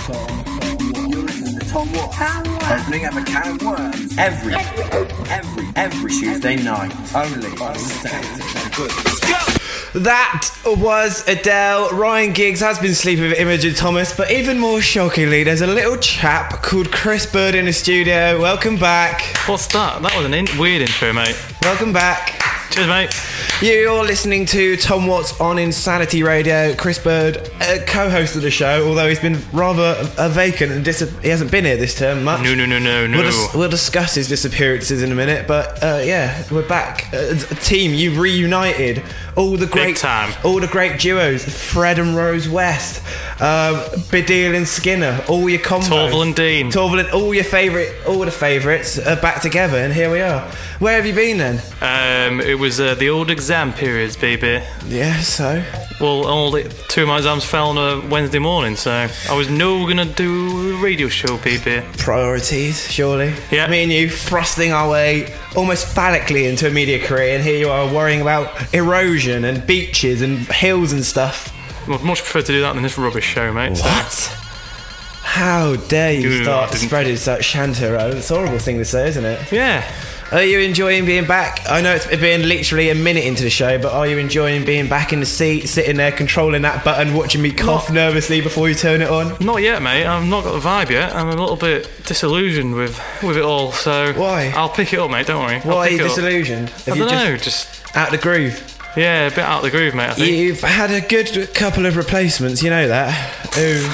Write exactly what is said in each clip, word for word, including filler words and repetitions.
You're listening to Tom Watts, opening up a can of worms every, every, every Tuesday night, only on Saturday. Let's go! That was Adele. Ryan Giggs has been sleeping with Imogen Thomas, but even more shockingly, there's a little chap called Chris Bird in the studio. Welcome back. What's that? That was an in- weird intro, mate. Welcome back. Cheers, mate. You're listening to Tom Watts on Insanity Radio. Chris Bird, uh, co-host of the show, although he's been rather uh, vacant and dis- he hasn't been here this term much. No, no, no, no, no. We'll, dis- we'll discuss his disappearances in a minute, but uh, yeah, we're back. Uh, team, you reunited. All the great, Big time. all the great duos, Fred and Rose West, um, Baddiel and Skinner, all your combos. Torval and Dean. Torval and all your favourite, all the favourites are back together, and here we are. Where have you been then? Um, it was uh, the old exam periods, baby. Yeah, so? Well, all the, two of my exams fell on a Wednesday morning, so I was no gonna do a radio show, baby. Priorities, surely. Yeah. Me and you thrusting our way almost phallically into a media career, and here you are worrying about erosion and beaches and hills and stuff. I'd much prefer to do that than this rubbish show, mate. What? So. How dare you Dude, start I didn't- spreading such shanty around? It's a horrible thing to say, isn't it? Yeah. Are you enjoying being back? I know it's been literally a minute into the show, but are you enjoying being back in the seat, sitting there controlling that button, watching me cough Not- nervously before you turn it on? Not yet, mate. I've not got the vibe yet. I'm a little bit disillusioned with, with it all, so... Why? I'll pick it up, mate, don't worry. I'll Why are pick you it up. disillusioned? I Have you don't just know, just... out the groove? Yeah, a bit out of the groove, mate, I think. You've had a good couple of replacements, you know that. Ooh.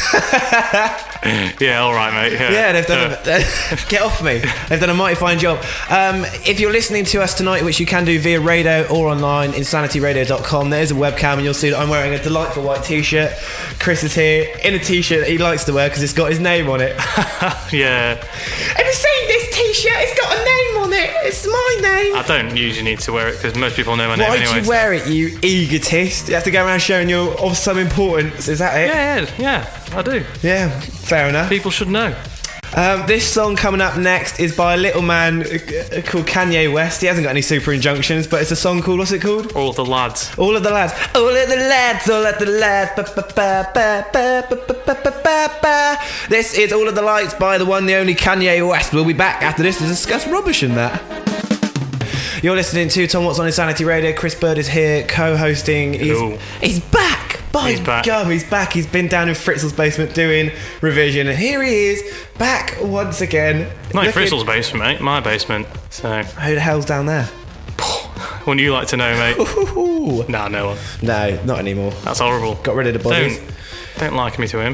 Yeah, all right, mate. Yeah, Yeah, they've done. A, get off me! They've done a mighty fine job. Um, if you're listening to us tonight, which you can do via radio or online, insanity radio dot com, there's a webcam, and you'll see that I'm wearing a delightful white T-shirt. Chris is here in a T-shirt that he likes to wear because it's got his name on it. Yeah. Have you seen this T-shirt? It's got a name on it. It's my name. I don't usually need to wear it because most people know my name Why anyway. do you wear it, you egotist? You have to go around showing you're of some importance. Is that it? Yeah, yeah, yeah, I do. Yeah, fair enough. People should know. Um, this song coming up next is by a little man uh, called Kanye West. He hasn't got any super injunctions, but it's a song called, what's it called? All the lads. All of the lads. All of the lads, all of the lads. Ba, ba, ba, ba, ba, ba, ba, ba, ba, ba. This is All of the Lights by the one, the only Kanye West. We'll be back after this to discuss rubbish in that. You're listening to Tom Watts on Insanity Radio. Chris Bird is here co-hosting. He's, Hello. he's back. By He's back. God, he's back. He's been down in Fritzl's basement doing revision, and here he is, back once again. Not in Looking- Frizzle's basement, mate. My basement. So, Who the hell's down there? wouldn't you like to know, mate? Ooh. Nah, no one. No, not anymore. That's horrible. Got rid of the bodies. Don't, don't like me to him.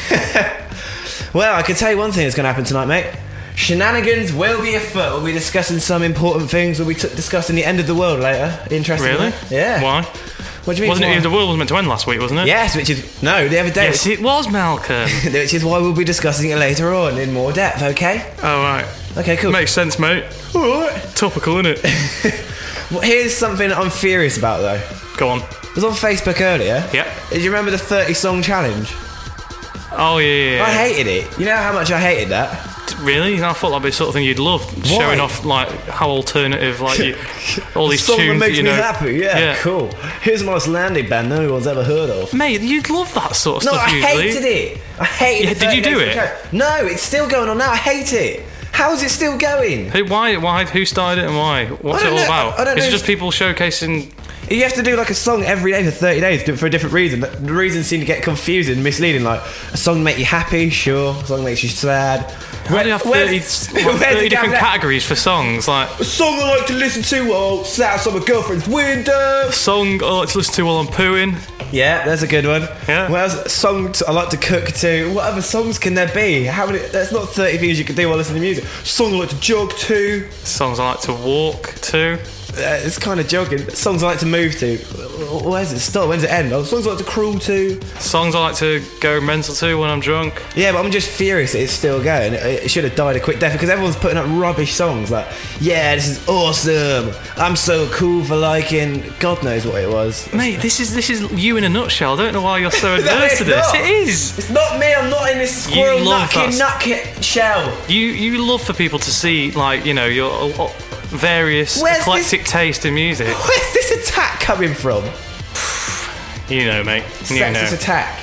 Well, I can tell you one thing that's going to happen tonight, mate. Shenanigans will be afoot. We'll be discussing some important things. We'll be t- discussing the end of the world later. Interesting. Really? Yeah. Why? What do you mean? Wasn't why? it? The world was meant to end last week, wasn't it? Yes, which is no, the other day. Yes, it was, Malcolm. Which is why we'll be discussing it later on in more depth. Okay. Oh, right. Okay, cool. Makes sense, mate. All right. Topical, innit? Well, here's something that I'm furious about, though. Go on. I was on Facebook earlier. Yep. Did you remember the thirty song challenge? Oh, yeah, yeah, yeah. I hated it. You know how much I hated that? Really? I thought that'd be the sort of thing you'd love. Showing off, like, how alternative, like, you, all these song that tunes makes that you me know. happy. Yeah, Yeah. cool. Here's my landing band no one's ever heard of. Mate, you'd love that sort of No, stuff I usually. hated it. I hated Yeah, the did you do thirty it? days of the No, it's still going on now. I hate it. How is it still going? Who, why, why, who started it and why? What's I it don't all know. about? I don't Is know. it just people showcasing... You have to do like a song every day for thirty days for a different reason. But the reasons seem to get confusing and misleading. Like, a song make you happy, sure. A song makes you sad. How do you have thirty, Where's- like, where's thirty the different gap- categories for songs? Like, A song I like to listen to while sat outside my girlfriend's window. song I like to listen to while I'm pooing. Yeah, that's a good one. Yeah. What else? Songs I like to cook to. What other songs can there be? How many? That's not thirty things you can do while listening to music. Song I like to jog to. Songs I like to walk to. Uh, it's kind of jogging. Songs I like to move to. Where's it start? When's it end? Oh, songs I like to crawl to. Songs I like to go mental to when I'm drunk. Yeah, but I'm just furious that it's still going. It should have died a quick death because everyone's putting up rubbish songs like, yeah, this is awesome. I'm so cool for liking. God knows what it was. Mate, this is this is you in a nutshell. I don't know why you're so No, adverse it's to this. not. It is. It's not me. I'm not in this You squirrel love nutkin that. nutkin shell. You you love for people to see, like, you know, your uh, various Where's eclectic taste in music. Where's this attack coming from? You know, mate. You know. Sexist attack.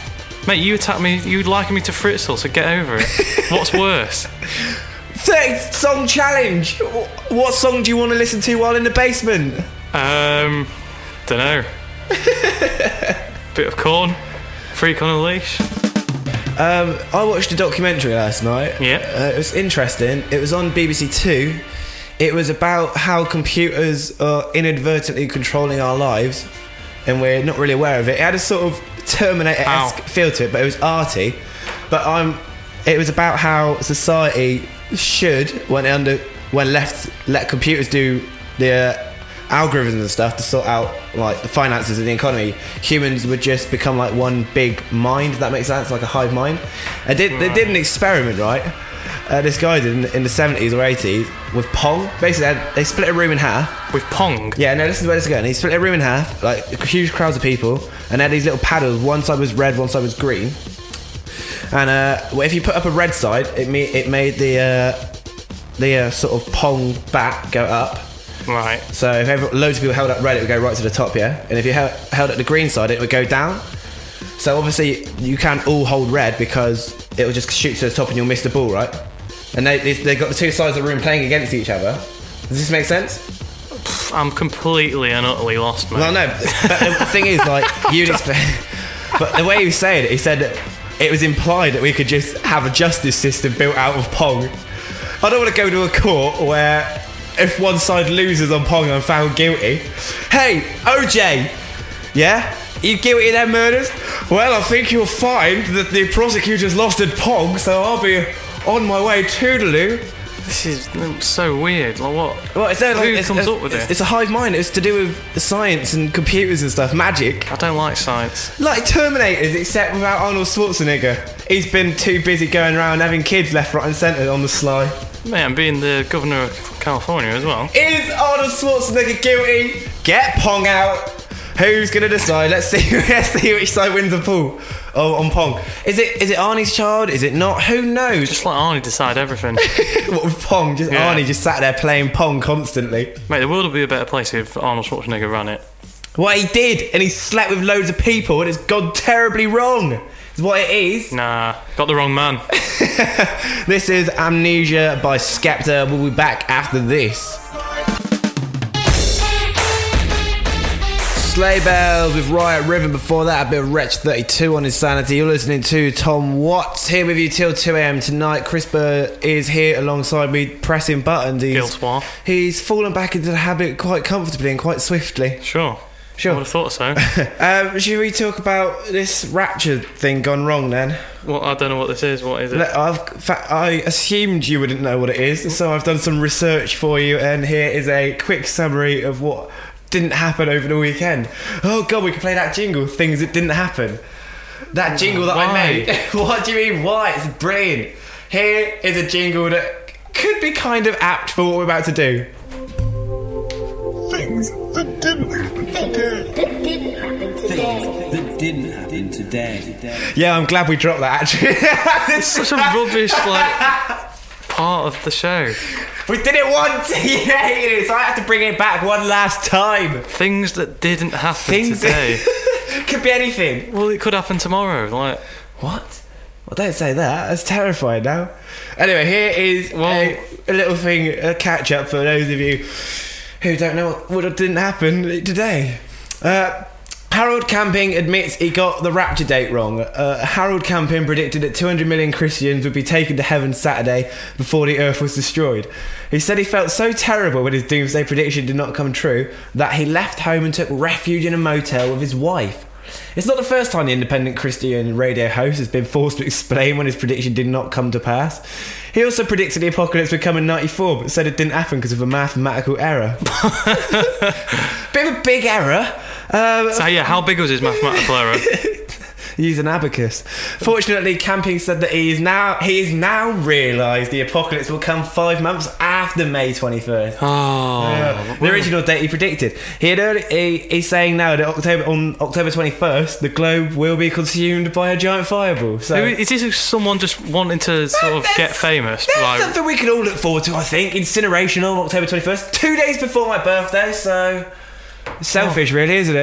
Mate, you attacked me. You likened me to Fritzl, so get over it. What's worse? thirty song challenge. What song do you want to listen to while in the basement? Um, don't know. Bit of Corn. Freak on a Leash. Um, I watched a documentary last night. Yeah. Uh, it was interesting. It was on B B C Two. It was about how computers are inadvertently controlling our lives, and we're not really aware of it. It had a sort of Terminator-esque Ow. feel to it, but it was arty. But um, it was about how society should, when under, when left, let computers do the uh, algorithms and stuff to sort out like the finances of the economy. Humans would just become like one big mind. If that makes sense, like a hive mind. And did, right. They did an experiment, right? Uh, this guy did in, in the seventies or eighties with Pong. Basically, they, they split a room in half. With Pong? Yeah, no, this is where this is going. He split a room in half, like huge crowds of people, and they had these little paddles. One side was red, one side was green. And uh, well, if you put up a red side, it me- it made the uh, the uh, sort of Pong bat go up. Right. So if ever, loads of people held up red, it would go right to the top, yeah? And if you held, held up the green side, it would go down. So obviously, you can't all hold red because it will just shoot to the top and you'll miss the ball, right? And they, they, they got the two sides of the room playing against each other. Does this make sense? I'm completely and utterly lost, mate. Well, no, but the thing is, like, you'd explain... But the way he said it, he said that it was implied that we could just have a justice system built out of Pong. I don't want to go to a court where if one side loses on Pong, I'm found guilty. Hey, O J, yeah? You guilty of them murders? Well, I think you'll find that the prosecutors lost at Pong, so I'll be on my way toodaloo. This is so weird. Like what? Well, it's, like, Who it's, comes it's, up with it's, it? It's a hive mind. It's to do with science and computers and stuff, magic. I don't like science. Like Terminators, except without Arnold Schwarzenegger. He's been too busy going around having kids left, right and centre on the sly. Mate, I'm being the governor of California as well. Is Arnold Schwarzenegger guilty? Get Pong out. Who's gonna decide? Let's see. Let's see which side wins the pool. Oh, on Pong. Is it is it Arnie's child? Is it not? Who knows? Just let Arnie decide everything. What with Pong? Just Yeah. Arnie just sat there playing Pong constantly. Mate, the world would be a better place if Arnold Schwarzenegger ran it. Well, he did, and he slept with loads of people, and it's gone terribly wrong. Is what it is. Nah, got the wrong man. This is Amnesia by Skepta. We'll be back after this. Sleigh Bells with Riot Rhythm. Before that, a bit of Wretch thirty-two on Insanity. You're listening to Tom Watts here with you till two a.m. tonight. Chris Bird is here alongside me pressing buttons. He's, Guilt he's fallen back into the habit quite comfortably and quite swiftly. Sure. Sure. I would have thought so. um, should we talk about this Rapture thing gone wrong then? Well, I don't know what this is. What is it? I've, in fact, I assumed you wouldn't know what it is, so I've done some research for you, and here is a quick summary of what didn't happen over the weekend. Oh god, we can play that jingle, things that didn't happen. That jingle that Why? I made. What do you mean why? It's brilliant. Here is a jingle that could be kind of apt for what we're about to do. Things that didn't happen today. That didn't happen today. Yeah, I'm glad we dropped that actually. It's such a rubbish like part of the show. We did it once. You hated it, so I have to bring it back one last time. Things that didn't happen Things today. Could be anything. Well, it could happen tomorrow. Like What? Well, don't say that. That's terrifying now. Anyway, here is Well- a, a little thing, a catch up for those of you who don't know what, what didn't happen today. Uh, Harold Camping admits he got the rapture date wrong. Uh, Harold Camping predicted that two hundred million Christians would be taken to heaven Saturday before the earth was destroyed. He said he felt so terrible when his doomsday prediction did not come true that he left home and took refuge in a motel with his wife. It's not the first time the independent Christian radio host has been forced to explain when his prediction did not come to pass. He also predicted the apocalypse would come in ninety-four, but said it didn't happen because of a mathematical error. Bit of a big error. Um, so, yeah, how big was his mathematical error? Use an abacus. Fortunately, Camping said that he is now he is now realised the apocalypse will come five months after May twenty-first. Oh, Yeah, the original date he predicted. He had early, he, he's saying now that October on October twenty-first, the globe will be consumed by a giant fireball. So Who- is this someone just wanting to sort of get famous? That's Like, something we can all look forward to, I think. Incineration on October twenty-first, two days before my birthday. So selfish, really, isn't it?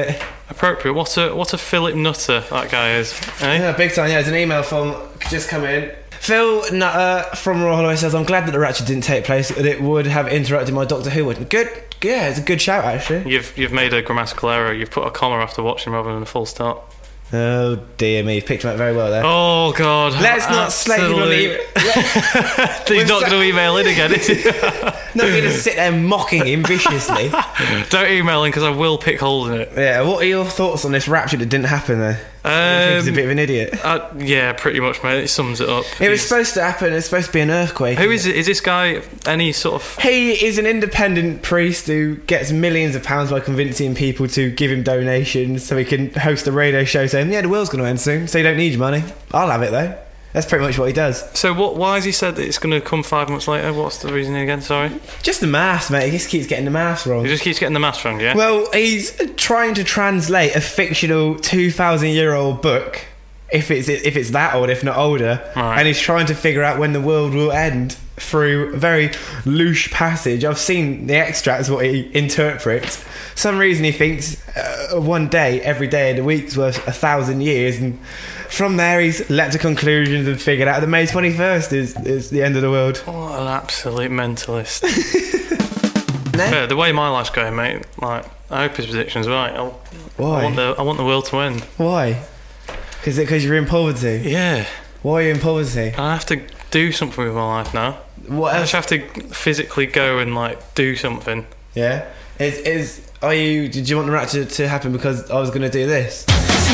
appropriate. What a what a Philip Nutter that guy is. Eh? Yeah, big time. Yeah, there's an email from just come in. Phil Nutter from Royal Holloway says, I'm glad that the rapture didn't take place, that it would have interrupted my Doctor Who. Good, yeah, it's a good shout, actually. You've you've made a grammatical error. You've put a comma after watching rather than a full stop. Oh dear me, you've picked him up very well there. Oh God! Let's not slate him on the email. He's not going to email in again, is he? Not going to sit there mocking him viciously. Don't email in because I will pick hold in it. Yeah, what are your thoughts on this rapture that didn't happen there? Um, I think he's a bit of an idiot. Uh, yeah, pretty much, mate. It sums it up. It was He's- supposed to happen. It's supposed to be an earthquake. Who is it? Is this guy any sort of? He is an independent priest who gets millions of pounds by convincing people to give him donations so he can host a radio show saying, yeah, the world's going to end soon, so you don't need your money. I'll have it, though. That's pretty much what he does. So what? Why has he said that it's going to come five months later? What's the reasoning again? Sorry. Just the maths, mate. He just keeps getting the maths wrong. He just keeps getting the maths wrong, yeah. Well, he's trying to translate a fictional two thousand year old book, if it's if it's that old, if not older, Right. and he's trying to figure out when the world will end through a very loose passage. I've seen the extracts, what he interprets. Some reason he thinks uh, one day, every day of the week's worth a thousand years, and from there he's leapt to conclusions and figured out that May twenty-first is, is the end of the world. What an absolute mentalist. Yeah, the way my life's going, mate. Like, I hope his prediction's right. I'll, Why? I want the I want the world to end. Why? Because because you're in poverty. Yeah. Why are you in poverty? I have to do something with my life now. What I else? just have to physically go and like do something. Yeah. Is is are you? Did you want the rapture to happen because I was going to do this?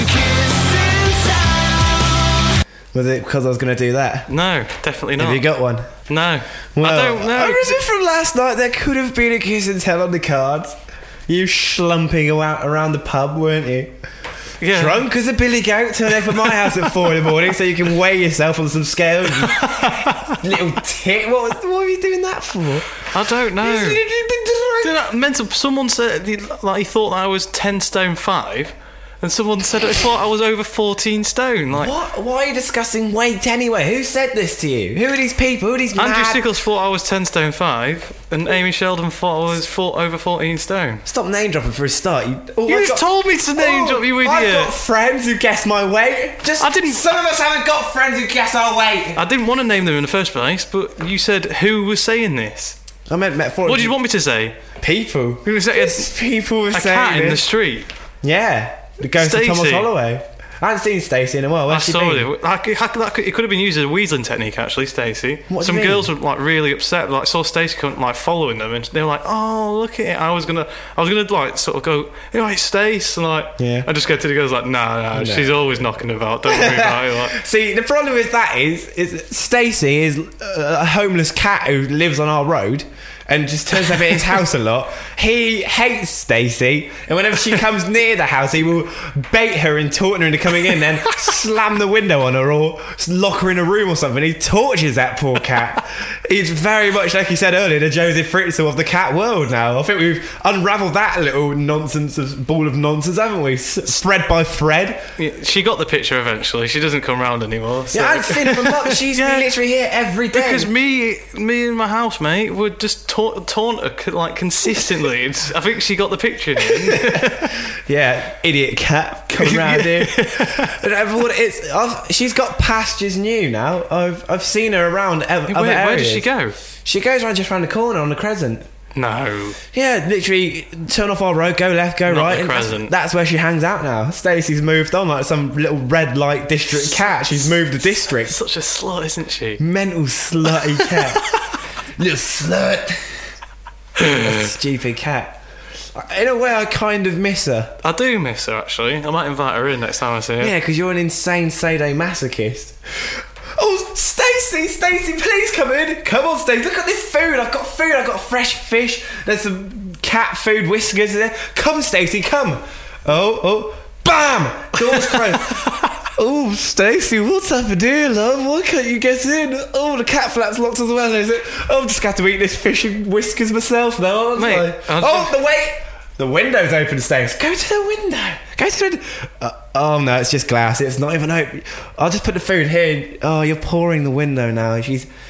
Was it because I was going to do that? No, definitely not. Have you got one? No, Well, I don't know. I remember from last night there could have been a kiss and tell on the cards. You schlumping around, around the pub, weren't you? Yeah. Drunk as a billy goat, turn up at my house at four in the morning so you can weigh yourself on some scales. You little tit. What, was, what were you doing that for? I don't know. You've literally been drunk. Did that mental? Someone said he- like he thought that I was ten stone five, and someone said I thought I was over fourteen stone. Like What? Why are you discussing weight anyway? Who said this to you? Who are these people? Who are these Andrew mad... Stickles thought I was ten stone five, and Amy Sheldon thought I was four, over fourteen stone. Stop name dropping for a start. You, oh, You I've just told me to name drop, you I've idiot. got friends who guess my weight. Just I didn't- Some of us haven't got friends who guess our weight. I didn't want to name them in the first place, but you said who was saying this. I meant metaphorically. What did you want me to say? People. Who was saying Yes, people were a saying cat in the this. street? Yeah, the ghost of Thomas Stacey. Holloway. I haven't seen Stacey in a while. I Where's she saw been? it. Like, it, that could, it could have been used as a weaseling technique, actually, Stacey. What do Some you mean? girls were like really upset. Like saw Stacey come, like following them, and they were like, "Oh, look at it!" I was gonna, I was gonna like sort of go, "You know, it's Stace," and like, Yeah. I just go to the girls like, "No, no, she's always knocking about. Don't worry about it." Like, See, the problem with that is, is Stacey is a homeless cat who lives on our road and just turns up at his house a lot. He hates Stacey, and whenever she comes near the house, he will bait her and taunt her into coming in, then slam the window on her or lock her in a room or something. He tortures that poor cat. He's very much, like you said earlier, the Joseph Fritzl of the cat world now. I think we've unravelled that little nonsense, of, ball of nonsense, haven't we? S- spread by thread. yeah, she got the picture eventually. She doesn't come round anymore. So. Yeah, I've seen her for months. She's Yeah. literally here every day. Because me, me and my housemate would just taunt, taunt her co- like consistently. It's, I think she got the picture in the end. Yeah, idiot cat coming round here. And everyone- it's, I've, she's got pastures new now. I've I've seen her around ev- other Where, where areas. does she go? She goes around just round the corner on the Crescent. No. Yeah, literally turn off our road, go left, go Not right. the and that's- Crescent. That's, where she hangs out now. Stacey's moved on like some little red light district cat. She's moved the district. Such a slut, isn't she? Mental slutty cat. Little slut. A stupid cat. In a way, I kind of miss her. I do miss her, actually. I might invite her in next time I see her. Yeah, because you're an insane sadomasochist. Oh, Stacey, Stacey, please come in. Come on, Stacey. Look at this food. I've got food. I've got fresh fish. There's some cat food, whiskers in there. Come, Stacey, come. Oh, oh, bam! Door's closed. Oh, Stacey, what's happened here, love? Why can't you get in? Oh, the cat flap's locked as well, is it? Oh, I'm just got to eat this fish and whiskers myself now, aren't Mate, I? I was Oh, just- the wait. The window's open, Stacey. Go to the window. Go to the window. Uh, oh, no, it's just glass. It's not even open. I'll just put the food here. Oh, you're pouring the window now. She's...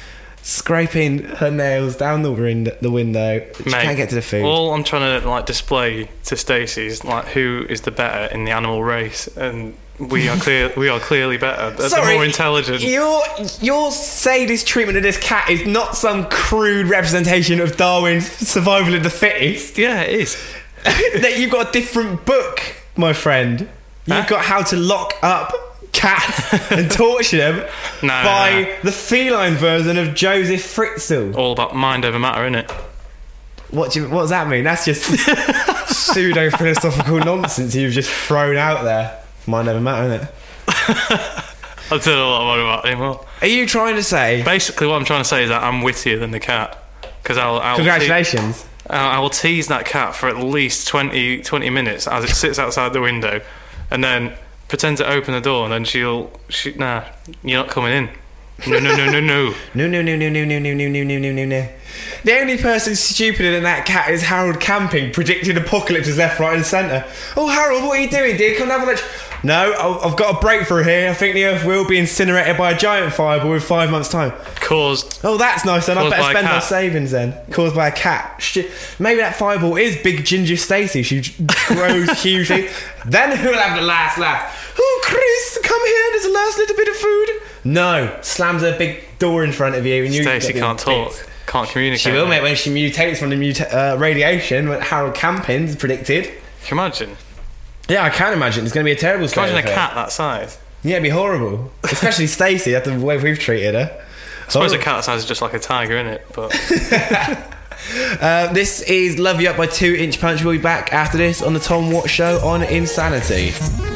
scraping her nails down the window. The window. She Mate, can't get to the food. All I'm trying to like display to Stacey is like who is the better in the animal race, and we are clear. We are clearly better. They're Sorry, more intelligent. Your your sadist treatment of this cat is not some crude representation of Darwin's survival of the fittest. Yeah, it is. That you've got a different book, my friend. You've Huh? got how to lock up cats and torture them No, by no, no. the feline version of Joseph Fritzl. All about mind over matter, innit? What do you, what does that mean? That's just pseudo philosophical nonsense you've just thrown out there. Mind over matter, isn't it? I don't know what I'm on about anymore. Are you trying to say? Basically, what I'm trying to say is that I'm wittier than the cat. Because I'll, I'll Congratulations. Te- I will tease that cat for at least twenty, twenty minutes as it sits outside the window, and then pretend to open the door, and then she'll, she, nah, you're not coming in. No, no, no, no, no. No, no, no, no, no, no, no, no, no, no, no, no, no. The only person stupider than that cat is Harold Camping, predicting apocalypse left, right, and centre. Oh, Harold, what are you doing, dear? Come and have a lunch. No, I've I've got a breakthrough here. I think the Earth will be incinerated by a giant fireball in five months' time. Caused. Oh, that's nice then. I Caused better by a spend my cat. savings then. Caused by a cat. Shit. Maybe that fireball is Big Ginger Stacy. She j- grows hugely. Then who'll have the last laugh? Oh, Chris, come here. There's the last little bit of food. No. Slams a big door in front of you. and you Stacey get can't bits. talk. Can't communicate. She will, mate. mate, when she mutates from the muta- uh, radiation, what Harold Camping's predicted. Can you imagine? Yeah, I can imagine. It's going to be a terrible Can you story. imagine a cat that size? Yeah, it'd be horrible. Especially Stacey, after the way we've treated her. I suppose a cat that size is just like a tiger, innit? But Uh, this is Love You Up by Two Inch Punch. We'll be back after this on the Tom Watts Show on Insanity.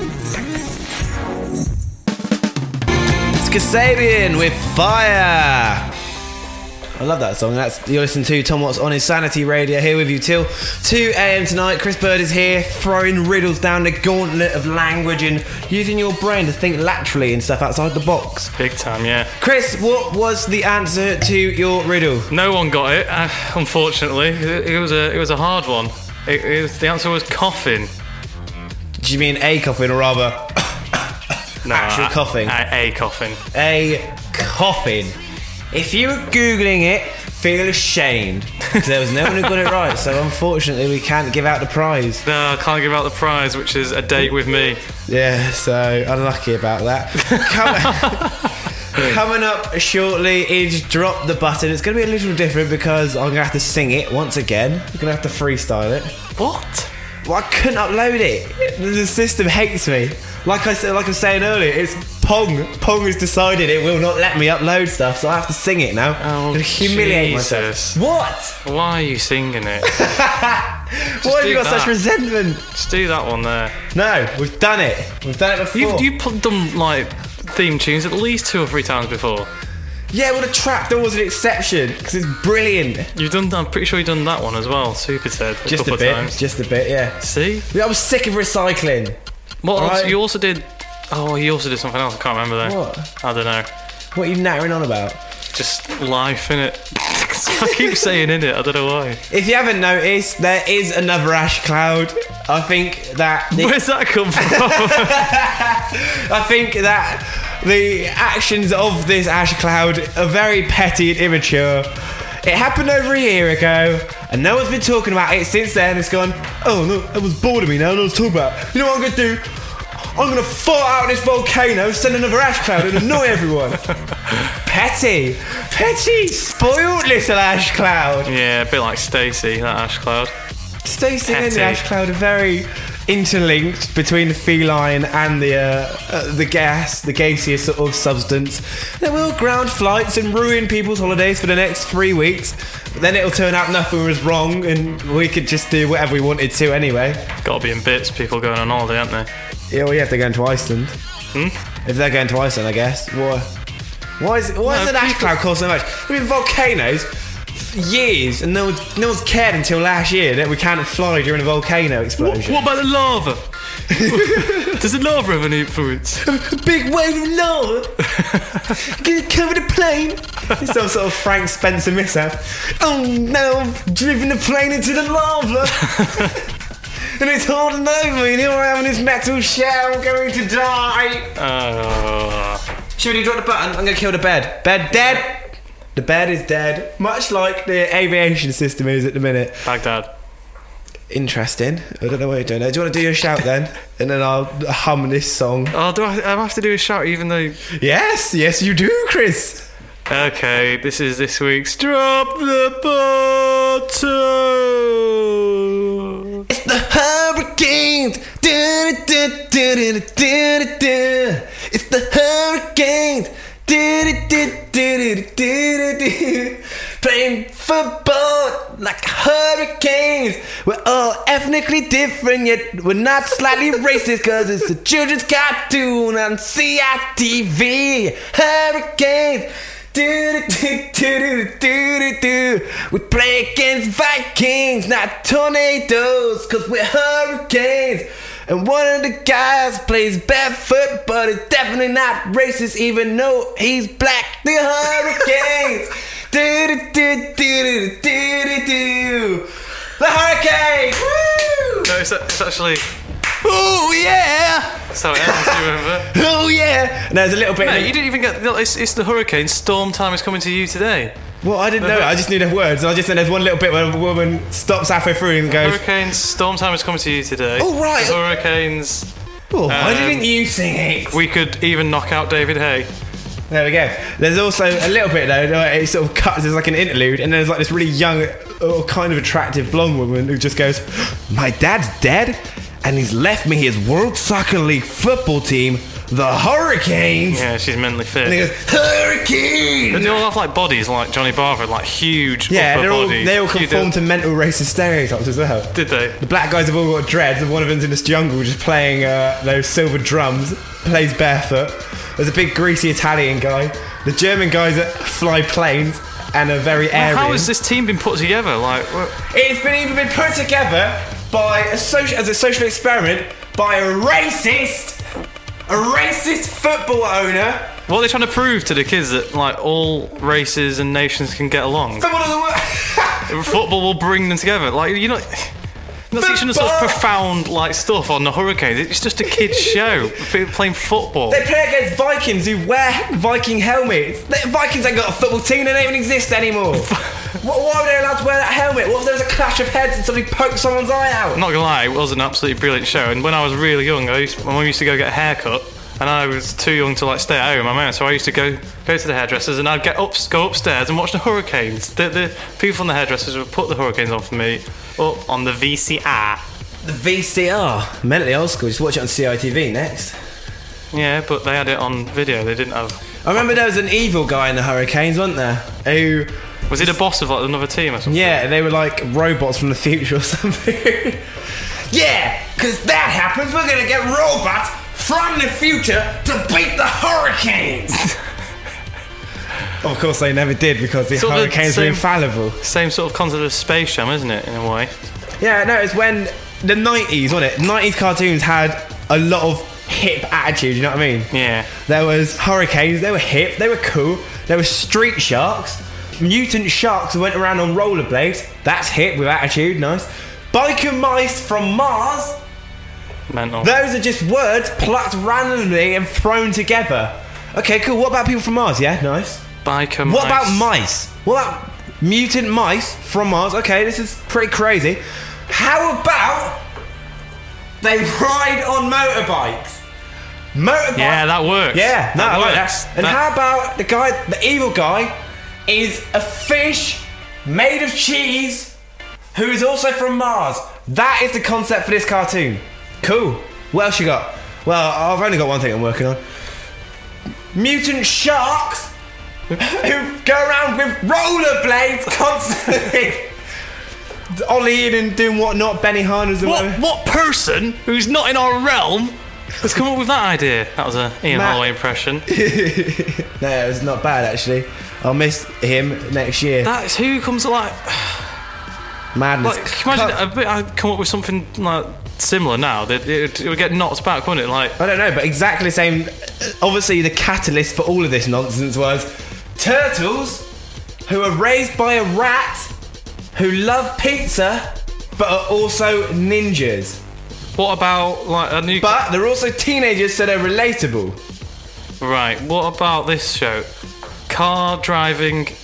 It's Kasabian with Fire. I love that song. That's you're listening to Tom Watts on Insanity Radio, here with you till two a.m. tonight. Chris Bird is here, throwing riddles down the gauntlet of language and using your brain to think laterally and stuff outside the box. big time, yeah. Chris, what was the answer to your riddle? No one got it, uh, unfortunately. It, it was a it was a hard one. It, it was, the answer was coffin. Do you mean a coffin or rather No, actual a, coughing? A, a coffin. A coffin. If you were Googling it, feel ashamed. Because there was no one who got it right, so unfortunately we can't give out the prize. No, I can't give out the prize, which is a date with me. Yeah, so unlucky about that. Come- Coming up shortly is Drop the Button. It's going to be a little different because I'm going to have to sing it once again. I'm going to have to freestyle it. What? Well, I couldn't upload it. The system hates me. Like I said, like I was saying earlier, it's Pong. Pong has decided it will not let me upload stuff, so I have to sing it now. Oh, and humiliate Jesus. myself. What? Why are you singing it? Why have do you got that. such resentment? Just do that one there. No, we've done it. We've done it before. You've you put done like theme tunes at least two or three times before. Yeah, well, the trapdoor was an exception because it's brilliant. You've done. I'm pretty sure you've done that one as well. Super Ted. A Just couple a bit. Of times. Just a bit. Yeah. See. I was sick of recycling. What else? Right. You also did. Oh, you also did something else. I can't remember though. What? I don't know. What are you nattering on about? Just life, innit? I keep saying innit. I don't know why. If you haven't noticed, there is another ash cloud. I think that. The- Where's that come from? I think that the actions of this ash cloud are very petty and immature. It happened over a year ago, and no one's been talking about it since then. It's gone, oh no, that was bored of me now, no one's talking about it. You know what I'm going to do? I'm going to fart out this volcano, send another ash cloud and annoy everyone. Petty. Petty, spoiled little ash cloud. Yeah, a bit like Stacey, that ash cloud. Stacey and the Petty. ash cloud are very interlinked between the feline and the uh, uh, the gas, the gaseous sort of substance. They will ground flights and ruin people's holidays for the next three weeks. But then it'll turn out nothing was wrong and we could just do whatever we wanted to anyway. Gotta be in bits, people going on holiday, aren't they? Yeah, well, you have to go to Iceland. Hmm? If they're going to Iceland, I guess. Why? Why is why No, does an ash people- cloud cost so much? I mean, volcanoes. for Years and no one's, no one's cared until last year that we can't fly during a volcano explosion. What about the lava? Does the lava have any influence? A big wave of lava gonna cover the plane. It's some sort of Frank Spencer mishap. Oh no, I've driven the plane into the lava. And it's holding over me, and here I am in this metal shell going to die. Uh, Should we drop the button? I'm gonna kill the bed. Bed dead. The bed is dead, much like the aviation system is at the minute. Baghdad. Interesting. I don't know what you're doing there. Do you want to do your shout then? And then I'll hum this song. Oh, do I, I have to do a shout even though... Yes, yes you do, Chris. Okay, this is this week's Drop the Bottle. It's the Hurricanes. Du- du- du- du- du- du- du. It's the Hurricanes. Du- du- du- du- du- du- du. Playing football like hurricanes. We're all ethnically different, yet we're not slightly racist, cause it's a children's cartoon on C I T V. Hurricanes. Do, do, do, do, do, do, do. We play against Vikings, not tornadoes, cause we're hurricanes. And one of the guys plays barefoot, but it's definitely not racist, even though he's black. The Hurricanes. do, do, do, do, do, do, do. The Hurricanes. Woo! No, it's, it's actually... Oh yeah! That's how it ends, do you remember? Oh yeah! No, there's a little bit. No, of- you didn't even get... It's, it's the hurricane. Storm time is coming to you today. Well, I didn't know. I just knew the words. I just know there's one little bit where a woman stops halfway through and goes, Hurricanes. Storm time is coming to you today. Oh, right. The hurricanes. "Oh, why Um, didn't you sing it?" We could even knock out David Hay. There we go. There's also a little bit though. It sort of cuts. There's like an interlude, and there's like this really young, or kind of attractive blonde woman who just goes, "My dad's dead, and he's left me his World Soccer League football team, the Hurricanes." Yeah, she's mentally fit. And he goes, "Hurricanes." And they all have like bodies like Johnny Barber, like huge Yeah, upper they're all, bodies. they all You conform do- to mental racist stereotypes as well. Did they? The black guys have all got dreads, and one of them's in this jungle just playing uh, those silver drums, plays barefoot. There's a big greasy Italian guy. The German guys that fly planes and are very airy. How has this team been put together? Like, what? It's been even been put together by a social, as a social experiment by a racist, a racist football owner. What are they trying to prove to the kids that like all races and nations can get along? Football of the world. Football will bring them together. Like you're not, you're not teaching them such Football! profound like stuff on the Hurricanes. It's just a kids' show. People playing football. They play against Vikings who wear Viking helmets. The Vikings ain't got a football team, they don't even exist anymore. Why why were they allowed to wear that helmet? What if there was a clash of heads and somebody poked someone's eye out? I'm not gonna lie, it was an absolutely brilliant show. And when I was really young, I used, my mum used to go get a haircut, and I was too young to like stay at home. My mum, so I used to go go to the hairdressers, and I'd get up, go upstairs and watch the Hurricanes. The, the people from the hairdressers would put the Hurricanes on for me up on the V C R. The V C R. Mentally old school, just watch it on C I T V next. Yeah, but they had it on video. They didn't have. I remember there was an evil guy in the Hurricanes, wasn't there? Who, Was he the boss of like another team or something? yeah, they were like robots from the future or something. Yeah, because that happens, we're gonna get robots from the future to beat the Hurricanes. Of course they never did, because the Sort of the Hurricanes were same- infallible. Same sort of concept of Space Jam, isn't it? In a way. Yeah, no, it's when the nineties, wasn't it? nineties cartoons had a lot of hip attitude, you know what I mean? Yeah. There was Hurricanes, they were hip, they were cool. There was Street Sharks, mutant sharks who went around on rollerblades. That's hip with attitude, nice. Biker mice from Mars. Mental. Those are just words plucked randomly and thrown together. Okay, cool. What about people from Mars? Yeah, nice. Biker What mice. about mice? What about mutant mice from Mars? Okay, this is pretty crazy. How about they ride on motorbikes? Motorbikes. Yeah, that works. Yeah, no, that I like works. that. And That- how about the guy, the evil guy, is a fish made of cheese who is also from Mars? That is the concept for this cartoon. Cool. What else you got? Well, I've only got one thing I'm working on. Mutant sharks who go around with rollerblades constantly. Ollieing and doing whatnot, Benny Hanna's and What whatever. what person who's not in our realm has come up with that idea? That was a Ian Matt. Holloway impression. No, it was not bad actually. I'll miss him next year. That's who comes to like. Madness. Like, can you imagine a bit, I'd come up with something like similar now. That it, it would get knocked back, wouldn't it? Like I don't know, but exactly the same. Obviously, the catalyst for all of this nonsense was turtles who are raised by a rat who love pizza but are also ninjas. what about like a new? But they're also teenagers, so they're relatable. Right. What about this show? Car driving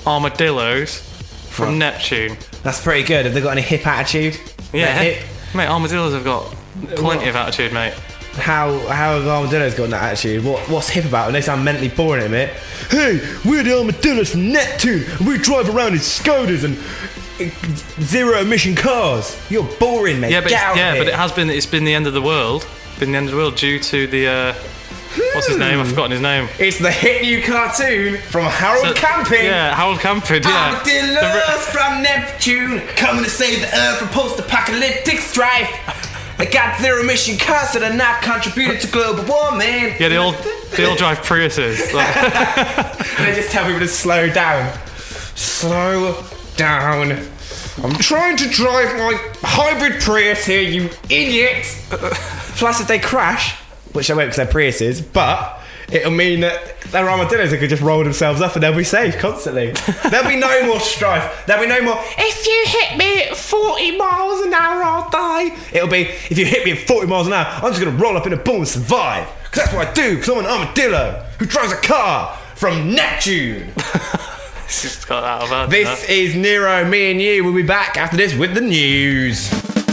armadillos from What? Neptune. That's pretty good. Have they got any hip attitude? Yeah, They're hip. mate. Armadillos have got plenty of attitude, mate. How how have armadillos got that attitude? What what's hip about them? They sound mentally boring at me. Hey, we're the armadillos from Neptune, and we drive around in Skodas and zero emission cars. You're boring, mate. Yeah, but Get it's, out yeah, here. but it has been. It's been the end of the world. Been the end of the world due to the. Uh, what's his name? I've forgotten his name. It's the hit new cartoon from Harold So- Camping. Yeah, Harold Camping. Yeah. Armadillos from Neptune, coming to save the Earth from post-apocalyptic strife. They got zero emission cars that are not contributing to global warming. Yeah, they all they all drive Priuses. Like, They just tell people to slow down. Slow down. I'm trying to drive my hybrid Prius here, you idiot. Plus, if they crash, which they won't because they're Priuses, but it'll mean that they're armadillos that could just roll themselves up and they'll be safe constantly. There'll be no more strife. There'll be no more, if you hit me at forty miles an hour, I'll die. It'll be, if you hit me at forty miles an hour, I'm just going to roll up in a ball and survive. Because that's what I do, because I'm an armadillo who drives a car from Neptune. it's just got out of hand. This is Nero, me and you. We'll be back after this with the news.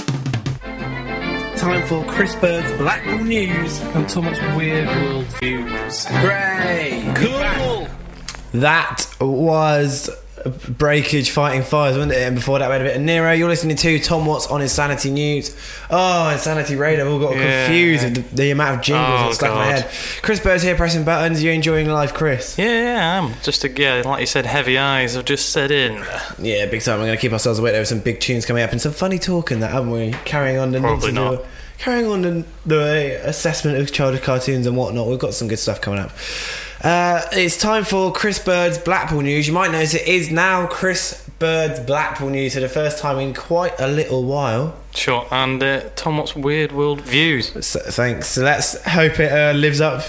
Time for Chris Bird's Blackpool News. And Thomas' Weird World Views. Hooray! Cool! That was Breakage Fighting Fires, wasn't it? And before that, we had a bit of Nero. You're listening to Tom Watts on Insanity News. Oh, Insanity Radio. I've all got Yeah. confused with the, the amount of jingles Oh, that stuck in my God. head. Chris Bird's here pressing buttons. You enjoying life, Chris? Yeah, yeah, I am. Just a, yeah, like you said, heavy eyes have just set in. Yeah, big time. We're going to keep ourselves awake. There were some big tunes coming up and some funny talking that, haven't we? Carrying on the Probably the- not. Carrying on the, the assessment of childhood cartoons and whatnot. We've got some good stuff coming up. Uh, it's time for Chris Bird's Blackpool News. You might notice it is now Chris Bird's Blackpool News for the first time in quite a little while. Sure, and uh, Tom Watts' Weird World Views. So, thanks. So let's hope it uh, lives up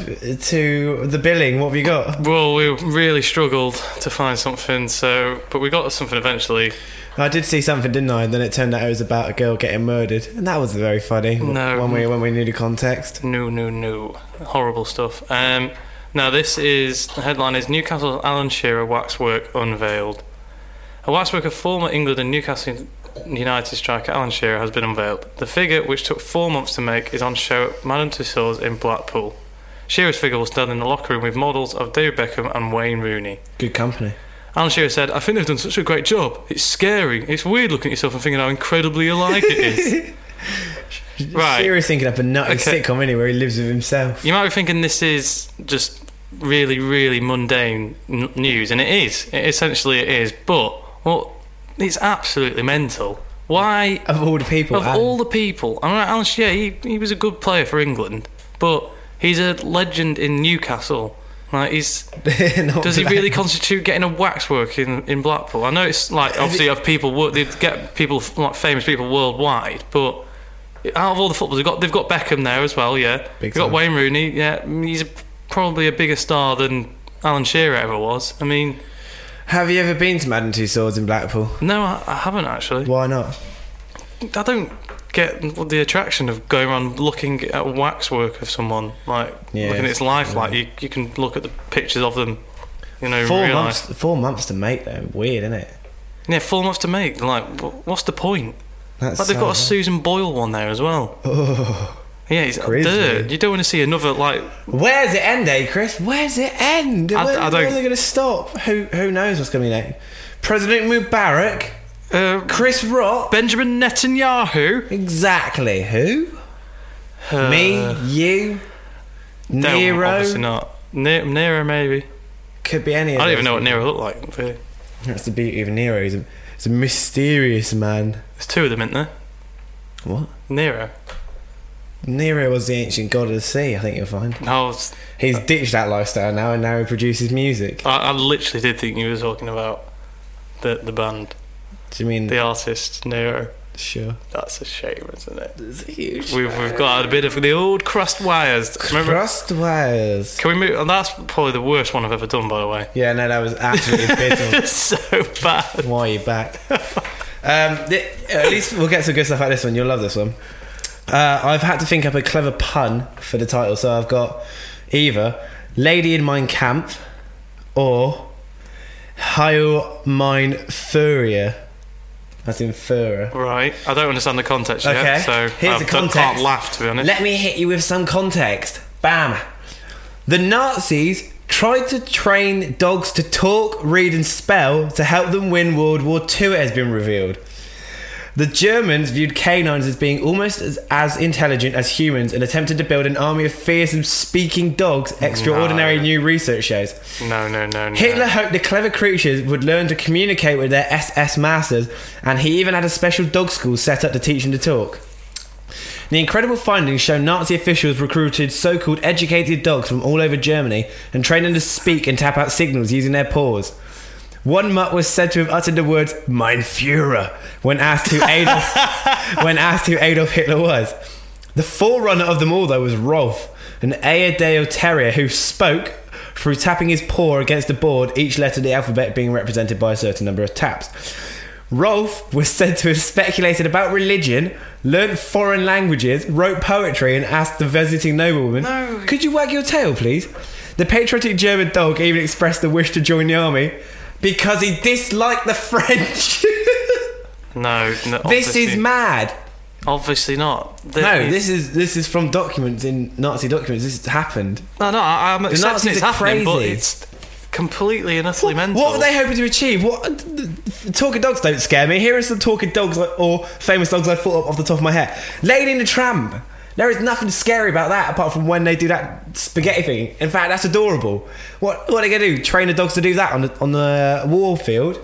to the billing. What have you got? Well, we really struggled to find something, so but we got something eventually. I did see something, didn't I? And then it turned out it was about a girl getting murdered, and that was very funny. No. when we when we needed context. No, no, no. Horrible stuff. Um, now, this is... The headline is Newcastle Alan Shearer waxwork unveiled. A waxwork of former England and Newcastle United striker Alan Shearer has been unveiled. The figure, which took four months to make, is on show at Madame Tussauds in Blackpool. Shearer's figure will stand in the locker room with models of David Beckham and Wayne Rooney. Good company. Alan Shearer said, I think they've done such a great job. It's scary. It's weird looking at yourself and thinking how incredibly alike it is. Right. Shearer's thinking up a nutty Okay. sitcom anyway where he lives with himself. You might be thinking this is just really, really mundane n- news, and it is. It, essentially, it is. But well, it's absolutely mental. Why, Of all the people, of Alan. all the people, I mean, Alan Shearer, he, he was a good player for England, but he's a legend in Newcastle. Like, he's Not does he black. really constitute getting a waxwork in, in Blackpool? I know it's like obviously of people wo- they get people like famous people worldwide, but out of all the footballers, they've got they've got Beckham there as well. Yeah, Big they've got time. Wayne Rooney. Yeah, he's a, probably a bigger star than Alan Shearer ever was. I mean, Have you ever been to Madame Tussauds in Blackpool? no, I, I haven't actually. Why not? I don't get the attraction of going around looking at waxwork of someone, like Yeah, looking at its life. yeah. Like you, you can look at the pictures of them. You know, Four realise. months. Four months to make though. Weird, isn't it? Yeah, four months to make. Like, wh- what's the point? That's Like they've got a so- Susan Boyle one there as well. Oh. Yeah, it's Crazy. dirt. You don't want to see another like. Where's it end, eh, Chris? Where's it end? I- Where, I where don't- are they going to stop? Who Who knows what's going to be next? President Mubarak, Uh, Chris Rock. Benjamin Netanyahu. Exactly. Who? Uh, Me, you, no, Nero. obviously not. Ne- Nero, maybe. Could be any. Of I don't those even know what people. Nero looked like. Really. That's the beauty of Nero. He's a, he's a mysterious man. There's two of them, isn't there? What? Nero. Nero was the ancient god of the sea. I think you'll find. I was. He's ditched that lifestyle now, and now he produces music. I, I literally did think you were talking about the the band, Do you mean the artist Nero. sure? That's a shame, isn't it? It's a huge. We've we've got a bit of the old crust wires. Remember? Crust wires. Can we move? And that's probably the worst one I've ever done, by the way. Yeah, no, that was absolutely abysmal. It's so bad. Why are you back? um, th- at least we'll get some good stuff out of this one. You'll love this one. Uh, I've had to think up a clever pun for the title, so I've got either Lady in Mein Kampf or Hyomynephoria. That's in furor. Right. I don't understand the context Okay. yet, so Here's I the don't- context. can't laugh, to be honest. Let me hit you with some context. Bam. The Nazis tried to train dogs to talk, read, and spell to help them win World War Two, it has been revealed. The Germans viewed canines as being almost as, as intelligent as humans and attempted to build an army of fearsome speaking dogs, extraordinary No. new research shows. No, no, no, no. Hitler hoped the clever creatures would learn to communicate with their S S masters, and he even had a special dog school set up to teach them to talk. The incredible findings show Nazi officials recruited so-called educated dogs from all over Germany and trained them to speak and tap out signals using their paws. One mutt was said to have uttered the words "Mein Führer" when asked who Adolf when asked who Adolf Hitler was. The forerunner of them all, though, was Rolf, an Airedale terrier who spoke through tapping his paw against the board, each letter of the alphabet being represented by a certain number of taps. Rolf was said to have speculated about religion, learnt foreign languages, wrote poetry, and asked the visiting noblewoman, No. "Could you wag your tail, please?" The patriotic German dog even expressed the wish to join the army because he disliked the French. No, no This is obviously- mad. Obviously not. The- No, this is this is from documents in Nazi documents. This has happened. No, no, I, I'm accepting Nazis it's are happening, but crazy. it's completely and utterly mental. What were they hoping to achieve? What talking dogs don't scare me. Here are some talking dogs like, or famous dogs I thought of off the top of my head. Lady and the Tramp. There is nothing scary about that apart from when they do that spaghetti thing. In fact, that's adorable. What what are they gonna do? Train the dogs to do that on the on the war field?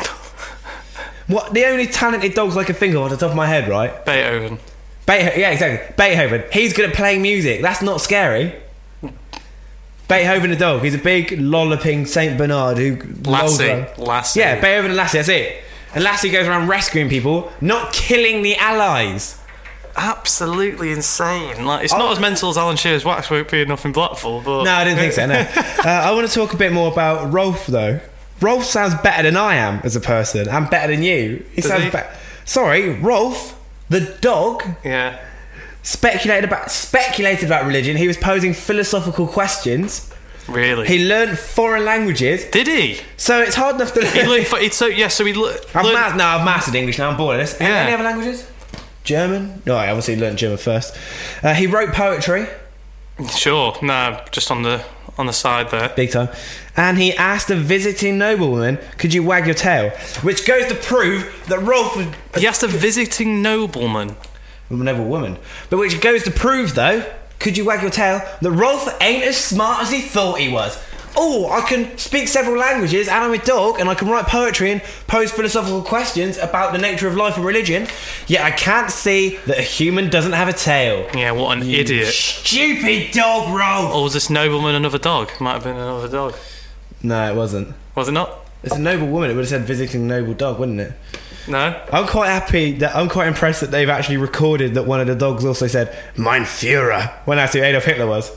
What the only talented dogs I can think of off the top of my head, right? Beethoven. Beethoven, yeah, exactly. Beethoven. He's good at playing music. That's not scary. Beethoven the dog. He's a big lolloping Saint Bernard who lolls Lassie. around. Lassie. Yeah, Beethoven and Lassie. That's it. And Lassie goes around rescuing people, not killing the Allies. Absolutely insane. Like it's Oh. not as mental as Alan Shearer's Waxwork being up in Blackpool, but No, I didn't think so. No. uh, I want to talk a bit more about Rolf though. Rolf sounds better than I am as a person. I'm better than you. He Does sounds he? better. Sorry, Rolf, the dog, yeah. speculated about speculated about religion. He was posing philosophical questions. Really? He learnt foreign languages, Did he? so it's hard enough to. He learned. for- It's so yeah. So he le- I've learned. ma- no, I've mastered English now. I'm bored of this. Any- Yeah. Any other languages? German? No, I obviously learnt German first. Uh, he wrote poetry, Sure. Nah, just on the on the side there. big time, and he asked a visiting noblewoman, "Could you wag your tail?" Which goes to prove that Rolf was He asked a visiting nobleman. a noblewoman. But which goes to prove, though, could you wag your tail, that Rolf ain't as smart as he thought he was. Oh, I can speak several languages and I'm a dog and I can write poetry and pose philosophical questions about the nature of life and religion, yet I can't see that a human doesn't have a tail. Yeah, what an idiot. Stupid dog, Rolf! Or was this nobleman another dog? Might have been another dog. No, it wasn't. Was it not? It's a noble woman. It would have said visiting noble dog, wouldn't it? No. I'm quite happy that I'm quite impressed that they've actually recorded that one of the dogs also said "Mein Führer" when that's who Adolf Hitler was.